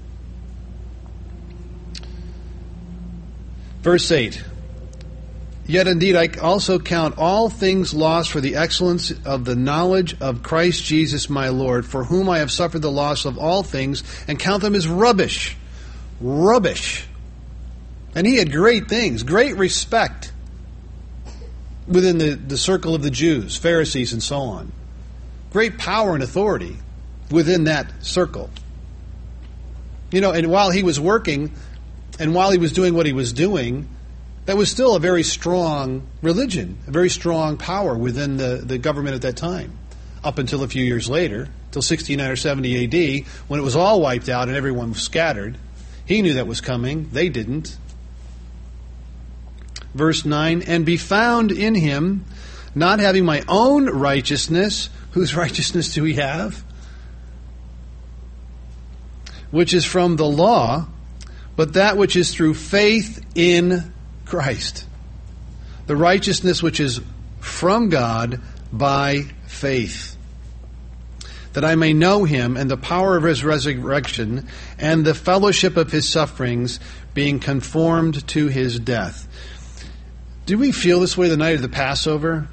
Verse 8. Yet indeed I also count all things lost for the excellence of the knowledge of Christ Jesus my Lord, for whom I have suffered the loss of all things, and count them as rubbish. Rubbish. And he had great things, great respect within the circle of the Jews, Pharisees, and so on. Great power and authority within that circle. You know, and while he was working, and while he was doing what he was doing, that was still a very strong religion, a very strong power within the government at that time. Up until a few years later, till 69 or 70 AD, when it was all wiped out and everyone was scattered. He knew that was coming. They didn't. Verse 9, and be found in him, not having my own righteousness. Whose righteousness do we have? Which is from the law, but that which is through faith in Christ. The righteousness which is from God by faith. That I may know him and the power of his resurrection and the fellowship of his sufferings, being conformed to his death. Do we feel this way the night of the Passover?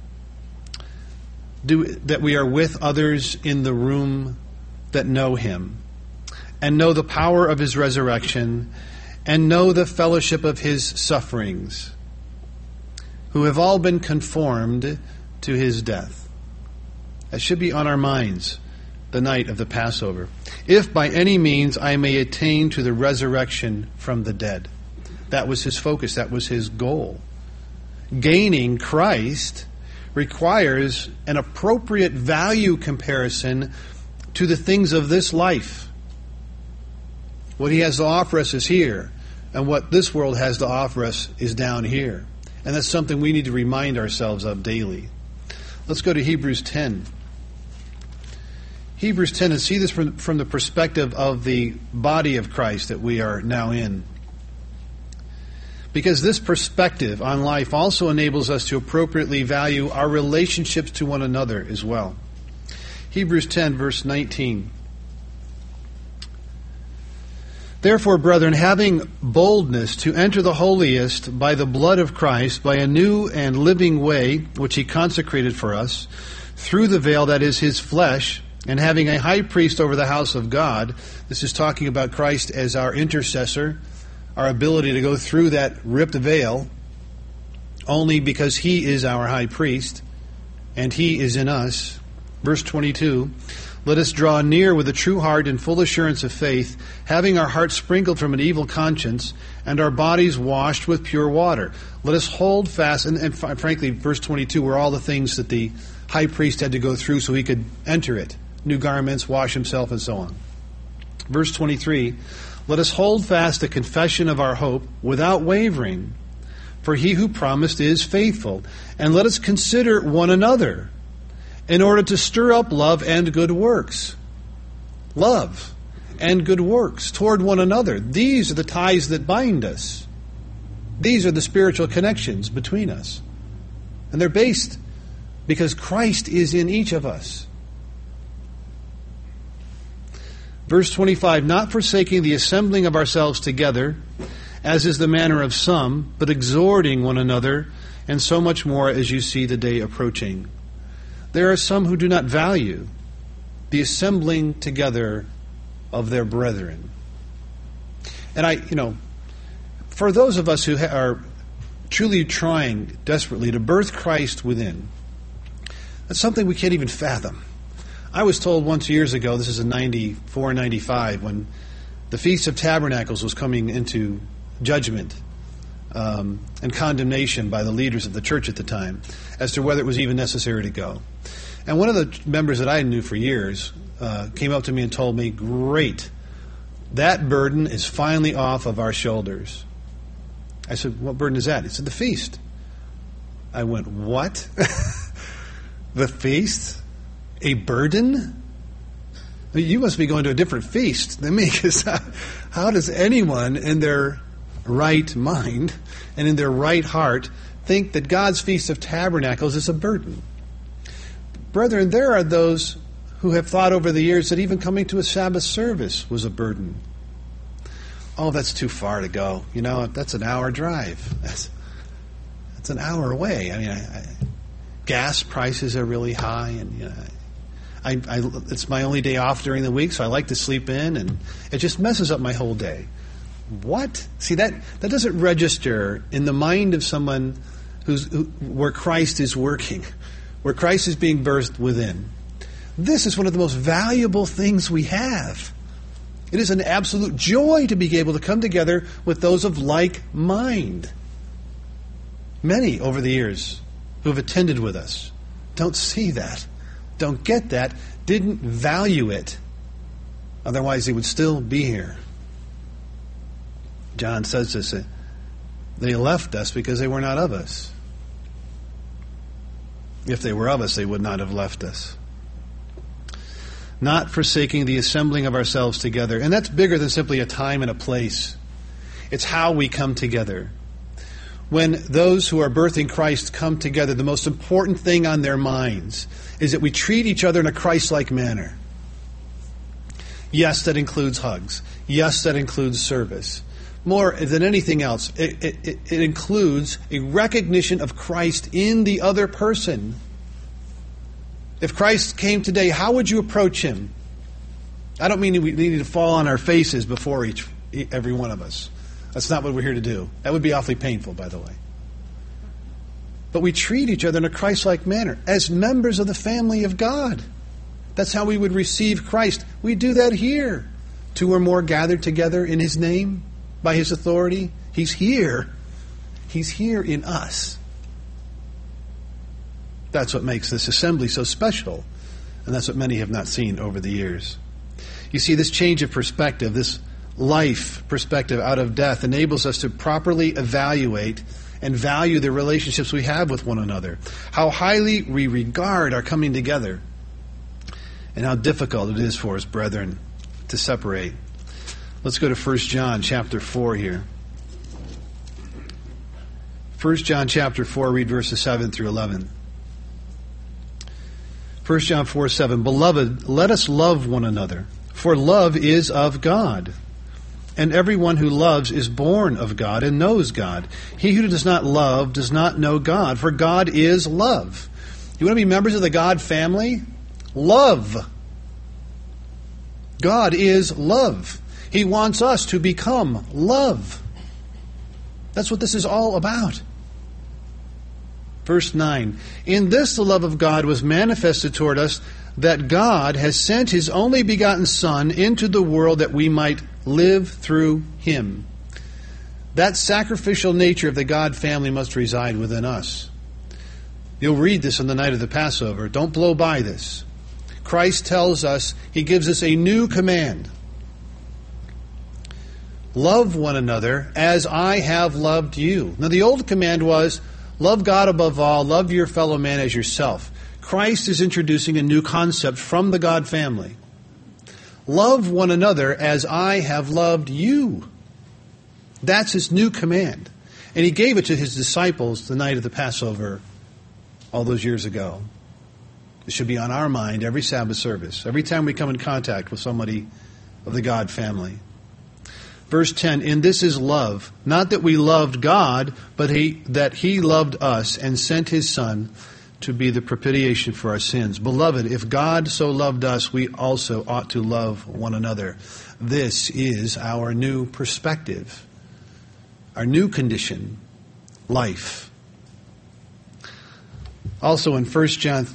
That we are with others in the room that know him and know the power of his resurrection and know the fellowship of his sufferings, who have all been conformed to his death. That should be on our minds the night of the Passover. If by any means I may attain to the resurrection from the dead. That was his focus. That was his goal. Gaining Christ requires an appropriate value comparison to the things of this life. What he has to offer us is here, and what this world has to offer us is down here. And that's something we need to remind ourselves of daily. Let's go to Hebrews 10. Hebrews 10, and see this from the perspective of the body of Christ that we are now in. Because this perspective on life also enables us to appropriately value our relationships to one another as well. Hebrews 10, verse 19. Therefore, brethren, having boldness to enter the holiest by the blood of Christ, by a new and living way which he consecrated for us, through the veil that is his flesh, and having a high priest over the house of God. This is talking about Christ as our intercessor, our ability to go through that ripped veil, only because he is our high priest, and he is in us. Verse 22, let us draw near with a true heart and full assurance of faith, having our hearts sprinkled from an evil conscience, and our bodies washed with pure water. Let us hold fast, and frankly, verse 22 were all the things that the high priest had to go through so he could enter it. New garments, wash himself, and so on. Verse 23, let us hold fast the confession of our hope without wavering, for he who promised is faithful. And let us consider one another in order to stir up love and good works. Love and good works toward one another. These are the ties that bind us. These are the spiritual connections between us. And they're based because Christ is in each of us. Verse 25, not forsaking the assembling of ourselves together, as is the manner of some, but exhorting one another, and so much more as you see the day approaching. There are some who do not value the assembling together of their brethren. And for those of us who are truly trying desperately to birth Christ within, that's something we can't even fathom. I was told once years ago, this is in 94, 95, when the Feast of Tabernacles was coming into judgment and condemnation by the leaders of the church at the time as to whether it was even necessary to go. And one of the members that I knew for years came up to me and told me, great, that burden is finally off of our shoulders. I said, what burden is that? He said, the feast. I went, what? The feast? A burden? You must be going to a different feast than me, because how does anyone in their right mind and in their right heart think that God's Feast of Tabernacles is a burden? Brethren, there are those who have thought over the years that even coming to a Sabbath service was a burden. Oh, that's too far to go. That's an hour drive. That's an hour away. I mean, gas prices are really high, and it's my only day off during the week, so I like to sleep in, and it just messes up my whole day. What? See, that doesn't register in the mind of someone where Christ is working, where Christ is being birthed within. This is one of the most valuable things we have. It is an absolute joy to be able to come together with those of like mind. Many over the years who have attended with us don't see that, don't get that, didn't value it. Otherwise, they would still be here. John says this, they left us because they were not of us. If they were of us, they would not have left us. Not forsaking the assembling of ourselves together. And that's bigger than simply a time and a place. It's how we come together. When those who are birthing Christ come together, the most important thing on their minds is that we treat each other in a Christ-like manner. Yes, that includes hugs. Yes, that includes service. More than anything else, it includes a recognition of Christ in the other person. If Christ came today, how would you approach him? I don't mean we need to fall on our faces before every one of us. That's not what we're here to do. That would be awfully painful, by the way. But we treat each other in a Christ-like manner as members of the family of God. That's how we would receive Christ. We do that here. 2 or more gathered together in his name, by his authority. He's here. He's here in us. That's what makes this assembly so special. And that's what many have not seen over the years. You see, this change of perspective, this life perspective out of death, enables us to properly evaluate and value the relationships we have with one another. How highly we regard our coming together. and how difficult it is for us, brethren, to separate. Let's go to 1 John chapter 4 here. 1 John chapter 4, read verses 7 through 11. 1 John 4:7, Beloved, let us love one another, for love is of God. And everyone who loves is born of God and knows God. He who does not love does not know God, for God is love. You want to be members of the God family? Love. God is love. He wants us to become love. That's what this is all about. Verse 9, In this the love of God was manifested toward us, that God has sent His only begotten Son into the world that we might live through Him. That sacrificial nature of the God family must reside within us. You'll read this on the night of the Passover. Don't blow by this. Christ tells us, He gives us a new command. Love one another as I have loved you. Now the old command was, love God above all, love your fellow man as yourself. Christ is introducing a new concept from the God family. Love one another as I have loved you. That's His new command. And He gave it to His disciples the night of the Passover all those years ago. It should be on our mind every Sabbath service, every time we come in contact with somebody of the God family. Verse 10, In this is love, not that we loved God, but that He loved us and sent His Son to be the propitiation for our sins. Beloved, if God so loved us, we also ought to love one another. This is our new perspective, our new condition, life. Also in John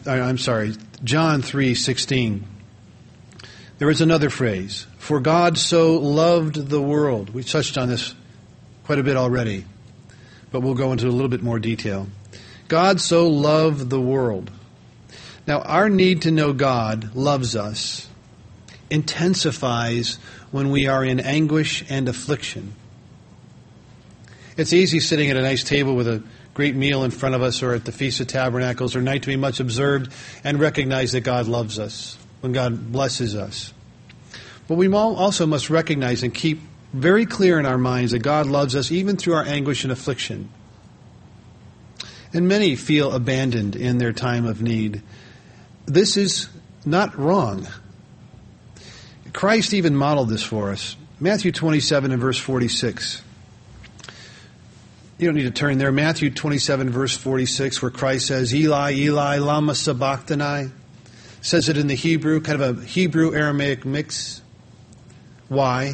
3:16, there is another phrase, For God so loved the world. We touched on this quite a bit already, but we'll go into a little bit more detail. God so loved the world. Now, our need to know God loves us intensifies when we are in anguish and affliction. It's easy sitting at a nice table with a great meal in front of us, or at the Feast of Tabernacles or night to be much observed, and recognize that God loves us when God blesses us. But we also must recognize and keep very clear in our minds that God loves us even through our anguish and affliction. And many feel abandoned in their time of need. This is not wrong. Christ even modeled this for us. Matthew 27 and verse 46. You don't need to turn there. Matthew 27 verse 46, where Christ says, Eli, Eli, lama sabachthani. Says it in the Hebrew, kind of a Hebrew-Aramaic mix. Why?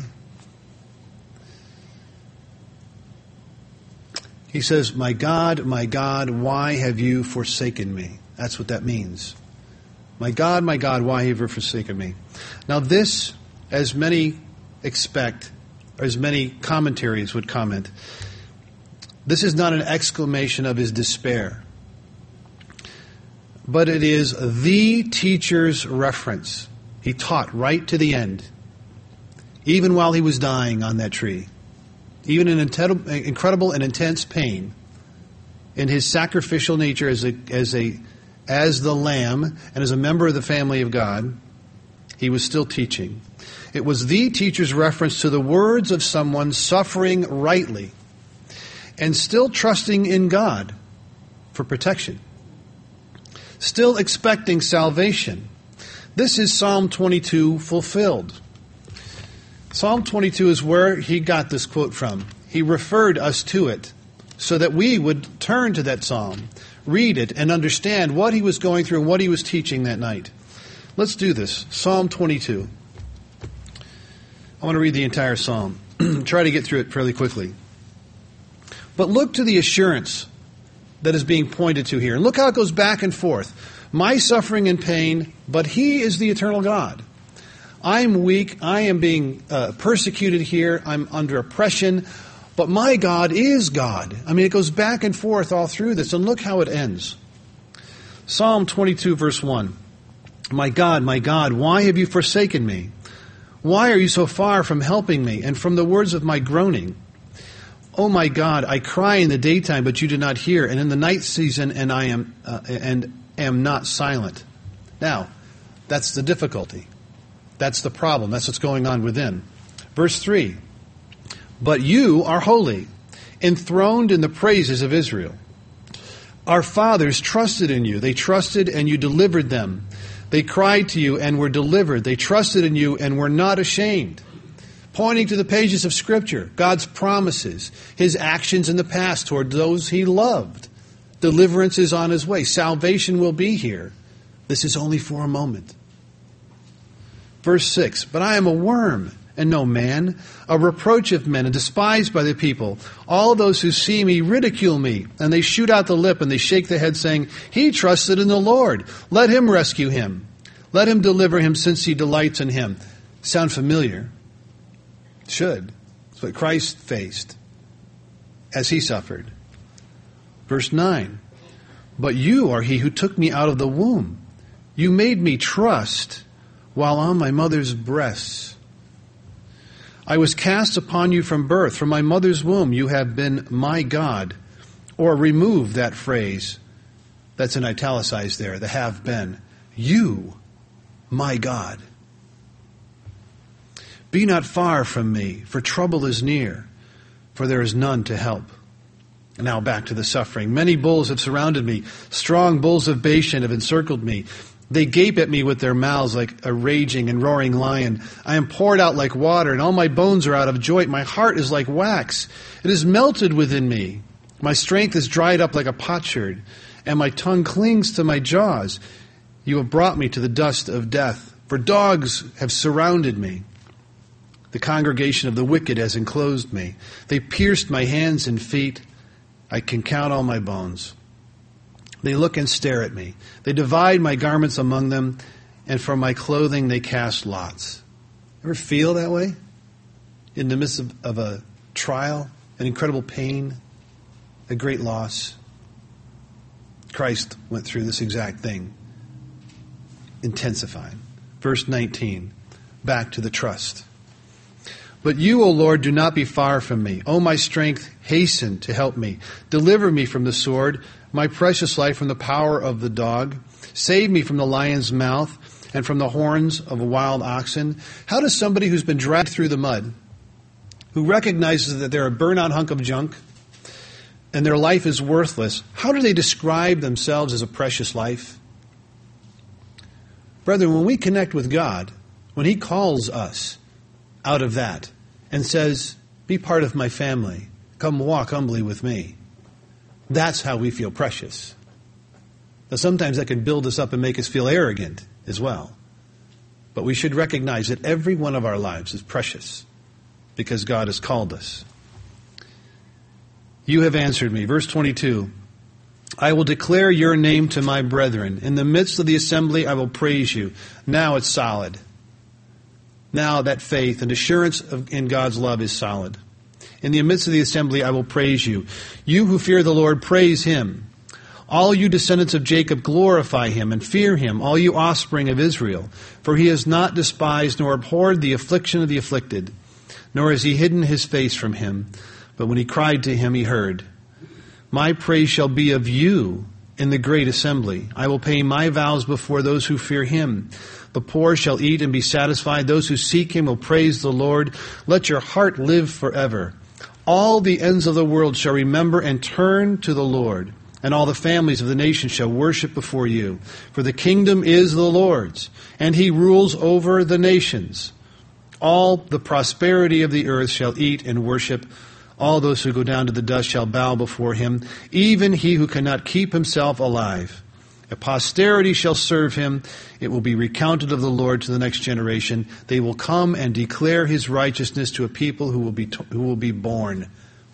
He says, my God, why have you forsaken me? That's what that means. My God, why have you forsaken me? Now this, as many expect, or as many commentaries would comment, this is not an exclamation of his despair, but it is the teacher's reference. He taught right to the end, even while he was dying on that tree, even in incredible and intense pain, in his sacrificial nature as the Lamb and as a member of the family of God. He was still teaching. It was the teacher's reference to the words of someone suffering rightly and still trusting in God for protection, still expecting salvation. This is Psalm 22 fulfilled. Psalm 22 is where he got this quote from. He referred us to it so that we would turn to that psalm, read it, and understand what he was going through and what he was teaching that night. Let's do this. Psalm 22. I want to read the entire psalm. Try to get through it fairly quickly. But look to the assurance that is being pointed to here. And look how it goes back and forth. My suffering and pain, but he is the eternal God. I'm weak. I am being persecuted here. I'm under oppression. But my God is God. I mean, it goes back and forth all through this. And look how it ends. Psalm 22, verse 1. My God, why have you forsaken me? Why are you so far from helping me and from the words of my groaning? Oh my God, I cry in the daytime, but you do not hear, and in the night season, and I am not silent. Now, That's the difficulty. That's the problem. That's what's going on within. Verse 3, but you are holy, enthroned in the praises of Israel. Our fathers trusted in you. They trusted and you delivered them. They cried to you and were delivered. They trusted in you and were not ashamed. Pointing to the pages of Scripture, God's promises, His actions in the past toward those He loved. Deliverance is on His way. Salvation will be here. This is only for a moment. Verse 6, but I am a worm and no man, a reproach of men and despised by the people. All those who see me ridicule me, and they shoot out the lip and they shake the head, saying, he trusted in the Lord. Let Him rescue him. Let Him deliver him, since He delights in him. Sound familiar? Should. It's what Christ faced as He suffered. Verse 9, but you are He who took me out of the womb. You made me trust while on my mother's breasts. I was cast upon you from birth. From my mother's womb you have been my God. Or remove that phrase that's in italicized there, the have been. You, my God. Be not far from me, for trouble is near, for there is none to help. Now back to the suffering. Many bulls have surrounded me. Strong bulls of Bashan have encircled me. They gape at me with their mouths like a raging and roaring lion. I am poured out like water, and all my bones are out of joint. My heart is like wax. It is melted within me. My strength is dried up like a potsherd, and my tongue clings to my jaws. You have brought me to the dust of death, for dogs have surrounded me. The congregation of the wicked has enclosed me. They pierced my hands and feet. I can count all my bones. They look and stare at me. They divide my garments among them, and for my clothing they cast lots. Ever feel that way? In the midst of a trial, an incredible pain, a great loss? Christ went through this exact thing, intensified. Verse 19, back to the trust. But you, O Lord, do not be far from me. O my strength, hasten to help me. Deliver me from the sword, my precious life from the power of the dog. Save me from the lion's mouth and from the horns of wild oxen. How does somebody who's been dragged through the mud, who recognizes that they're a burnt-out hunk of junk and their life is worthless, how do they describe themselves as a precious life? Brethren, when we connect with God, when He calls us out of that and says, be part of my family, come walk humbly with me, that's how we feel precious. Now, sometimes that can build us up and make us feel arrogant as well. But we should recognize that every one of our lives is precious because God has called us. You have answered me. Verse 22, I will declare your name to my brethren. In the midst of the assembly, I will praise you. Now it's solid. Now that faith and assurance in God's love is solid. In the midst of the assembly, I will praise you. You who fear the Lord, praise Him. All you descendants of Jacob, glorify Him and fear Him, all you offspring of Israel. For He has not despised nor abhorred the affliction of the afflicted, nor has He hidden His face from him. But when he cried to Him, He heard. My praise shall be of you in the great assembly. I will pay my vows before those who fear Him. The poor shall eat and be satisfied. Those who seek Him will praise the Lord. Let your heart live forever. All the ends of the world shall remember and turn to the Lord, and all the families of the nations shall worship before you. For the kingdom is the Lord's, and He rules over the nations. All the prosperity of the earth shall eat and worship. All those who go down to the dust shall bow before Him, even he who cannot keep himself alive. A posterity shall serve Him. It will be recounted of the Lord to the next generation. They will come and declare His righteousness to a people who will be born,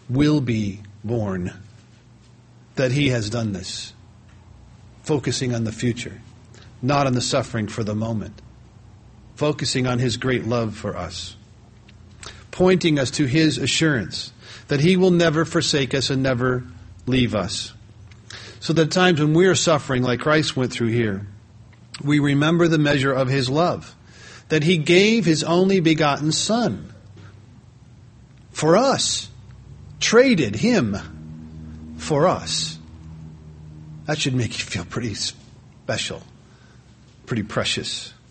that He has done this. Focusing on the future, not on the suffering for the moment. Focusing on His great love for us. Pointing us to His assurance that He will never forsake us and never leave us. So that at times when we are suffering like Christ went through here, we remember the measure of His love. That He gave His only begotten Son for us. Traded Him for us. That should make you feel pretty special. Pretty precious.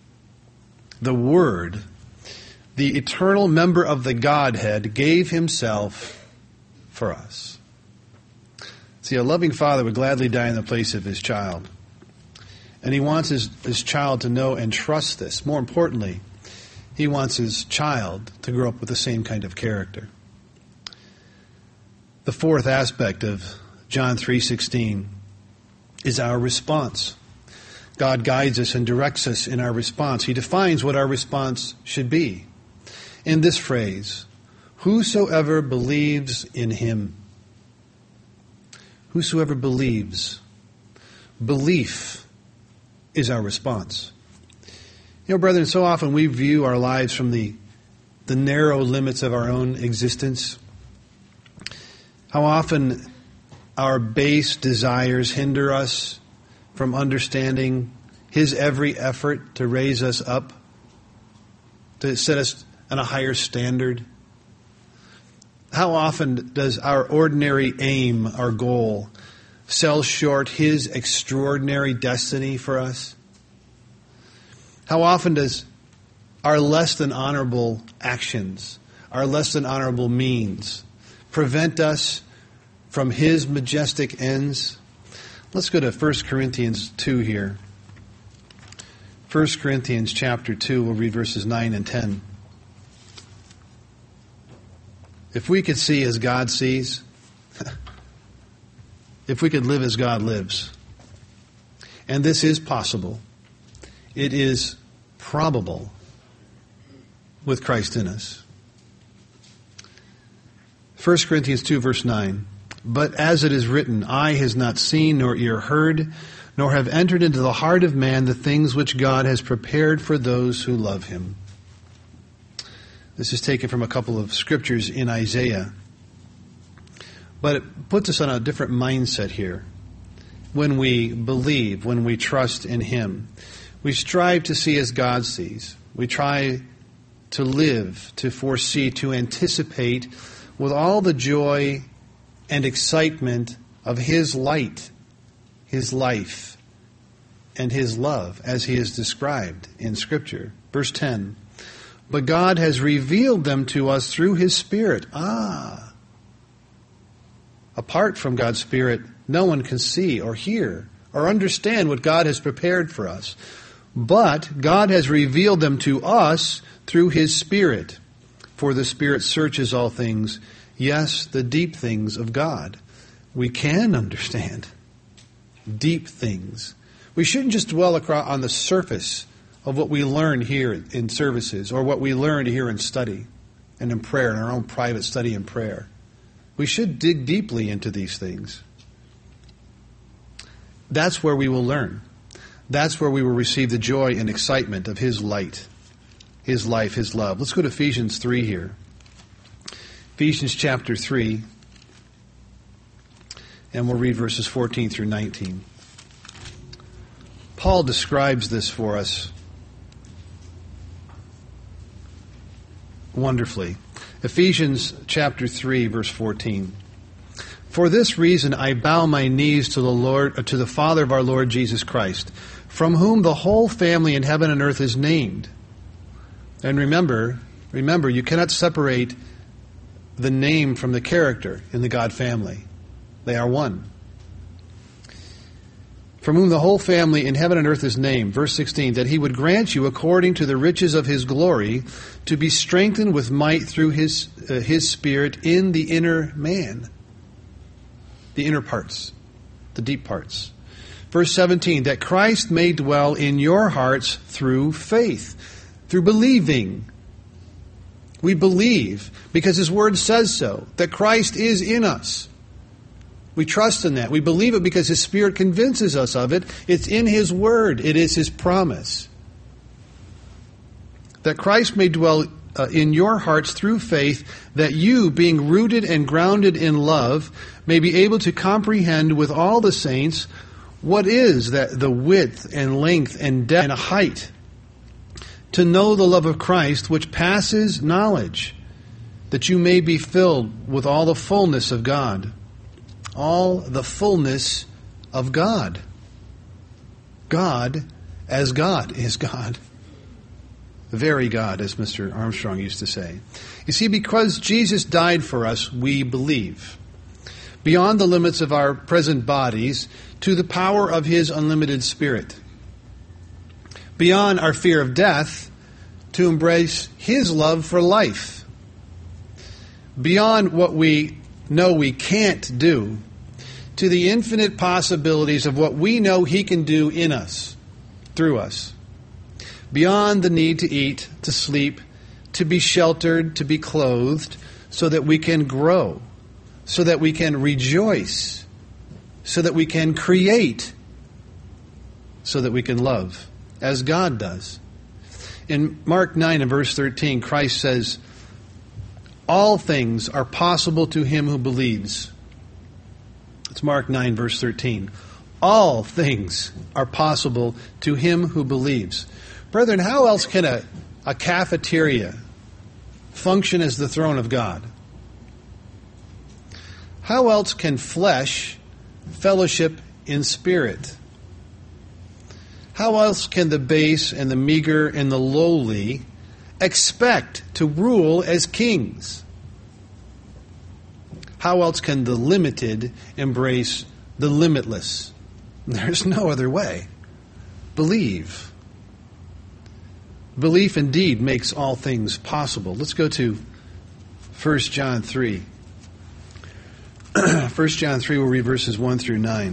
the Word, the eternal member of the Godhead, gave himself for us. See, a loving father would gladly die in the place of his child. And he wants his child to know and trust this. More importantly, he wants his child to grow up with the same kind of character. The fourth aspect of John 3:16 is our response. God guides us and directs us in our response. He defines what our response should be in this phrase, whosoever believes in him. Whosoever believes. Belief is our response. You know, brethren, so often we view our lives from the narrow limits of our own existence. How often our base desires hinder us from understanding His every effort to raise us up, to set us on a higher standard. How often does our ordinary aim, our goal, sell short His extraordinary destiny for us? How often does our less than honorable actions, our less than honorable means, prevent us from His majestic ends? Let's go to 1 Corinthians 2 here. 1 Corinthians chapter 2, we'll read verses 9 and 10. If we could see as God sees, if we could live as God lives, and this is possible, it is probable with Christ in us. 1 Corinthians 2, verse 9. But as it is written, eye has not seen, nor ear heard, nor have entered into the heart of man the things which God has prepared for those who love Him. This is taken from a couple of scriptures in Isaiah. But it puts us on a different mindset here. When we believe, when we trust in Him, we strive to see as God sees. We try to live, to foresee, to anticipate with all the joy and excitement of His light, His life, and His love, as He is described in Scripture. Verse 10, but God has revealed them to us through His Spirit. Apart from God's Spirit, no one can see or hear or understand what God has prepared for us. But God has revealed them to us through His Spirit. For the Spirit searches all things, yes, the deep things of God. We can understand deep things. We shouldn't just dwell on the surface of what we learn here in services or what we learn here in study and in prayer, in our own private study and prayer. We should dig deeply into these things. That's where we will learn. That's where we will receive the joy and excitement of His light, His life, His love. Let's go to Ephesians 3 here. Ephesians chapter 3, and we'll read verses 14 through 19. Paul describes this for us wonderfully. Ephesians chapter 3, verse 14. For this reason I bow my knees to the Father of our Lord Jesus Christ, from whom the whole family in heaven and earth is named. And remember, you cannot separate the name from the character in the God family. They are one. From whom the whole family in heaven and earth is named. Verse 16, that He would grant you according to the riches of His glory to be strengthened with might through His Spirit in the inner man. The inner parts, the deep parts. Verse 17, that Christ may dwell in your hearts through faith, through believing. We believe because His Word says so, that Christ is in us. We trust in that. We believe it because His Spirit convinces us of it. It's in His Word. It is His promise. That Christ may dwell in your hearts through faith, that you, being rooted and grounded in love, may be able to comprehend with all the saints what is that the width and length and depth and height, to know the love of Christ which passes knowledge, that you may be filled with all the fullness of God. All the fullness of God. God as God is God. very God, as Mr. Armstrong used to say. You see, because Jesus died for us, we believe. Beyond the limits of our present bodies, to the power of His unlimited Spirit. Beyond our fear of death, to embrace His love for life. Beyond what we know we can't do, to the infinite possibilities of what we know He can do in us, through us. Beyond the need to eat, to sleep, to be sheltered, to be clothed, so that we can grow, so that we can rejoice, so that we can create, so that we can love, as God does. In Mark 9 and verse 13, Christ says, all things are possible to him who believes. It's Mark 9 verse 13. All things are possible to him who believes. Brethren, how else can a cafeteria function as the throne of God? How else can flesh fellowship in spirit? How else can the base and the meager and the lowly expect to rule as kings? How else can the limited embrace the limitless? There's no other way. Believe. Belief indeed makes all things possible. Let's go to 1 John 3. 1 John 3, we'll read verses 1 through 9.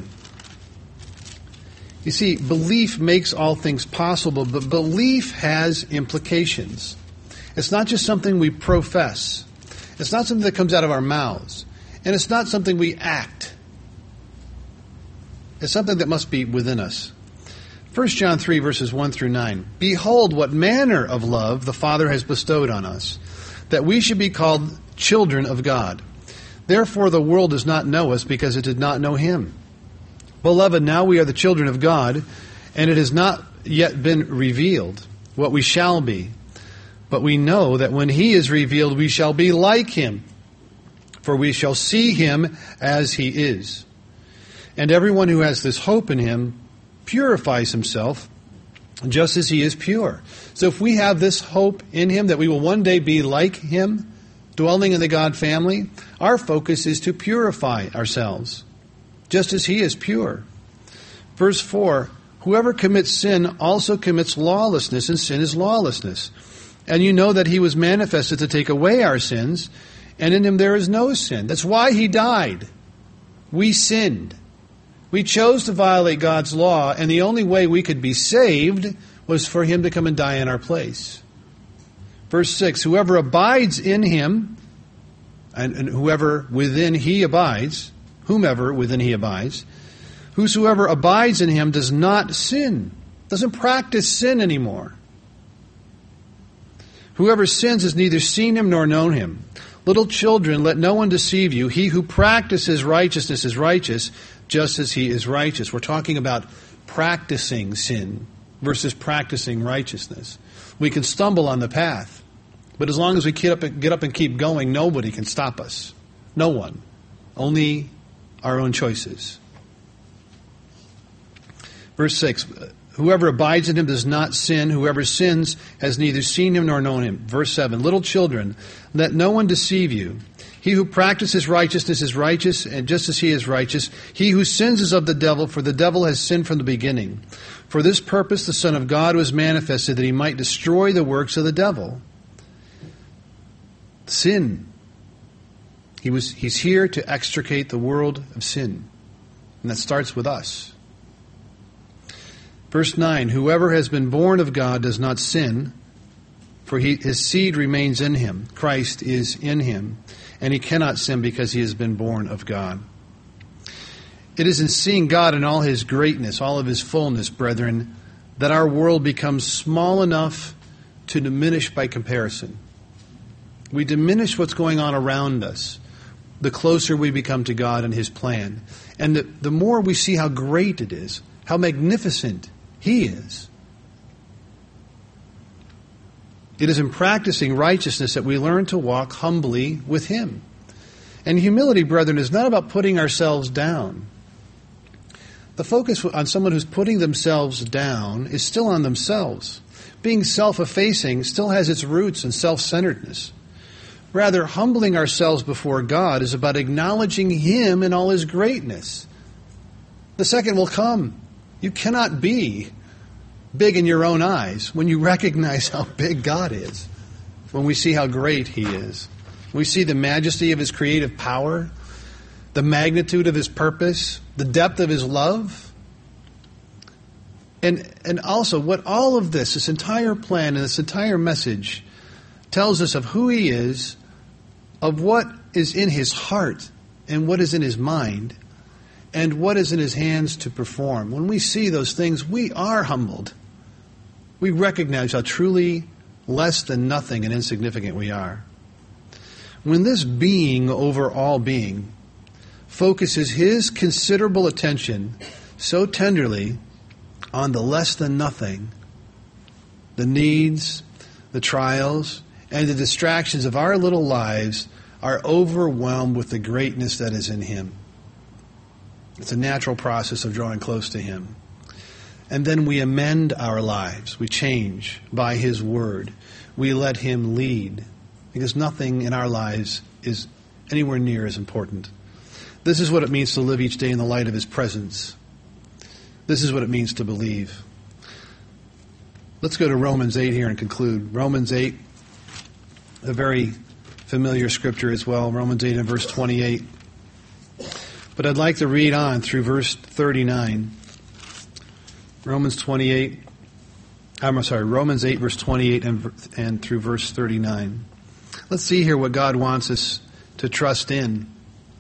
You see, belief makes all things possible, but belief has implications. It's not just something we profess. It's not something that comes out of our mouths. And it's not something we act. It's something that must be within us. 1 John 3, verses 1 through 9. Behold, what manner of love the Father has bestowed on us, that we should be called children of God. Therefore the world does not know us, because it did not know Him. Beloved, now we are the children of God, and it has not yet been revealed what we shall be. But we know that when He is revealed, we shall be like Him, for we shall see Him as He is. And everyone who has this hope in Him purifies himself just as He is pure. So if we have this hope in Him that we will one day be like Him, dwelling in the God family, our focus is to purify ourselves, just as He is pure. Verse 4, whoever commits sin also commits lawlessness, and sin is lawlessness. And you know that He was manifested to take away our sins, and in Him there is no sin. That's why He died. We sinned. We chose to violate God's law, and the only way we could be saved was for Him to come and die in our place. Verse 6, whoever abides in Him, and whoever within He abides, whomever within He abides, whosoever abides in Him does not sin, doesn't practice sin anymore. Whoever sins has neither seen Him nor known Him. Little children, let no one deceive you. He who practices righteousness is righteous, just as he is righteous. We're talking about practicing sin versus practicing righteousness. We can stumble on the path, but as long as we get up and keep going, nobody can stop us. No one. Only our own choices. Verse 6, whoever abides in Him does not sin. Whoever sins has neither seen Him nor known Him. Verse 7, little children, let no one deceive you. He who practices righteousness is righteous, and just as he is righteous. He who sins is of the devil, for the devil has sinned from the beginning. For this purpose the Son of God was manifested, that He might destroy the works of the devil. Sin. He's here to extricate the world of sin. And that starts with us. Verse 9, whoever has been born of God does not sin, for his seed remains in him. Christ is in him, and he cannot sin because he has been born of God. It is in seeing God in all His greatness, all of His fullness, brethren, that our world becomes small enough to diminish by comparison. We diminish what's going on around us the closer we become to God and His plan. And the more we see how great it is, how magnificent He is. It is in practicing righteousness that we learn to walk humbly with Him. And humility, brethren, is not about putting ourselves down. The focus on someone who's putting themselves down is still on themselves. Being self-effacing still has its roots in self-centeredness. Rather, humbling ourselves before God is about acknowledging Him in all His greatness. The second will come. You cannot be big in your own eyes when you recognize how big God is, when we see how great He is. We see the majesty of His creative power, the magnitude of His purpose, the depth of His love. And also what all of this entire plan and this entire message tells us of who He is, of what is in His heart and what is in His mind, and what is in His hands to perform. When we see those things, we are humbled. We recognize how truly less than nothing and insignificant we are. When this being over all being focuses His considerable attention so tenderly on the less than nothing, the needs, the trials, and the distractions of our little lives are overwhelmed with the greatness that is in Him. It's a natural process of drawing close to Him. And then we amend our lives. We change by His Word. We let Him lead, because nothing in our lives is anywhere near as important. This is what it means to live each day in the light of His presence. This is what it means to believe. Let's go to Romans 8 here and conclude. Romans 8, a very familiar scripture as well. Romans 8 and verse 28. But I'd like to read on through verse 39. Romans 8 verse 28 and through verse 39. Let's see here what God wants us to trust in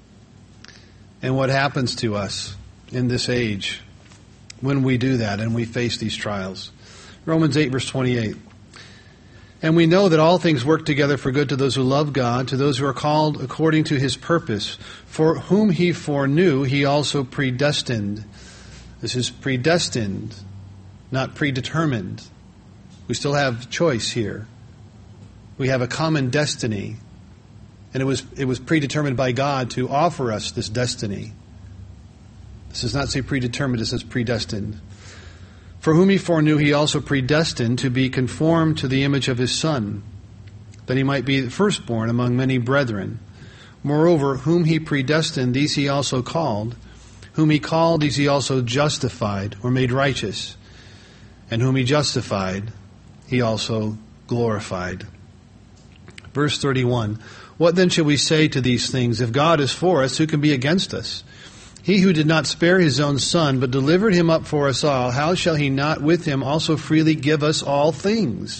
and what happens to us in this age when we do that and we face these trials. Romans 8 verse 28. And we know that all things work together for good to those who love God, to those who are called according to His purpose. For whom He foreknew, He also predestined. This is predestined, not predetermined. We still have choice here. We have a common destiny. And it was predetermined by God to offer us this destiny. This does not say predetermined, it says predestined. For whom He foreknew, He also predestined to be conformed to the image of His Son, that He might be the firstborn among many brethren. Moreover, whom He predestined, these He also called. Whom He called, these He also justified, or made righteous. And whom He justified, He also glorified. Verse 31. What then shall we say to these things? If God is for us, who can be against us? He who did not spare His own Son, but delivered Him up for us all, how shall He not with Him also freely give us all things?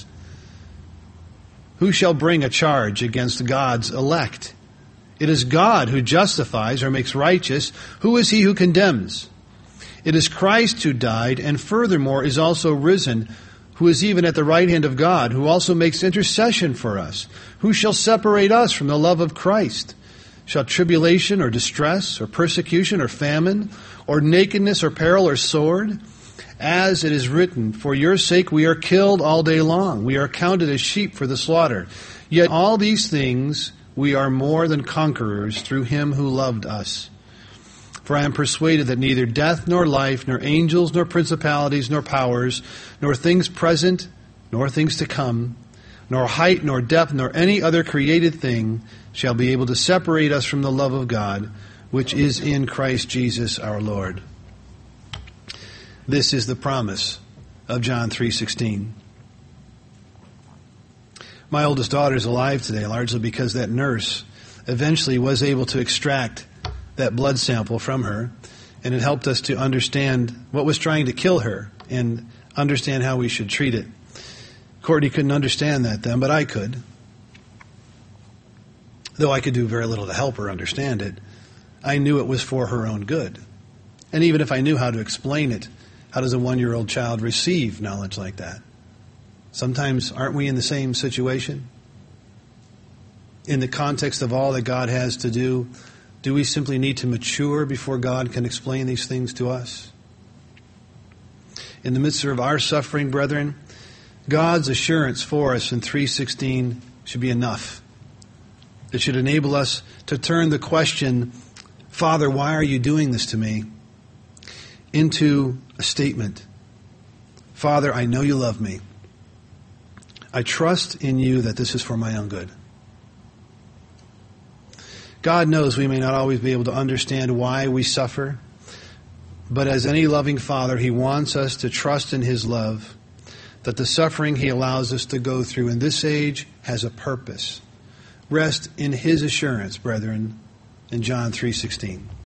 Who shall bring a charge against God's elect? It is God who justifies or makes righteous. Who is he who condemns? It is Christ who died, and furthermore is also risen, who is even at the right hand of God, who also makes intercession for us. Who shall separate us from the love of Christ? Shall tribulation or distress or persecution or famine or nakedness or peril or sword? As it is written, for your sake we are killed all day long. We are counted as sheep for the slaughter. Yet all these things we are more than conquerors through Him who loved us. For I am persuaded that neither death nor life, nor angels, nor principalities, nor powers, nor things present, nor things to come, nor height, nor depth, nor any other created thing shall be able to separate us from the love of God, which is in Christ Jesus our Lord. This is the promise of John 3:16. My oldest daughter is alive today, largely because that nurse eventually was able to extract that blood sample from her, and it helped us to understand what was trying to kill her and understand how we should treat it. Courtney couldn't understand that then, but I could. Though I could do very little to help her understand it, I knew it was for her own good. And even if I knew how to explain it, how does a 1-year-old child receive knowledge like that? Sometimes aren't we in the same situation? In the context of all that God has to do we simply need to mature before God can explain these things to us? In the midst of our suffering, brethren, God's assurance for us in 3:16 should be enough. It should enable us to turn the question, Father, why are you doing this to me? into a statement. Father, I know you love me. I trust in you that this is for my own good. God knows we may not always be able to understand why we suffer, but as any loving Father, He wants us to trust in His love, that the suffering He allows us to go through in this age has a purpose. Rest in His assurance, brethren, in John 3:16.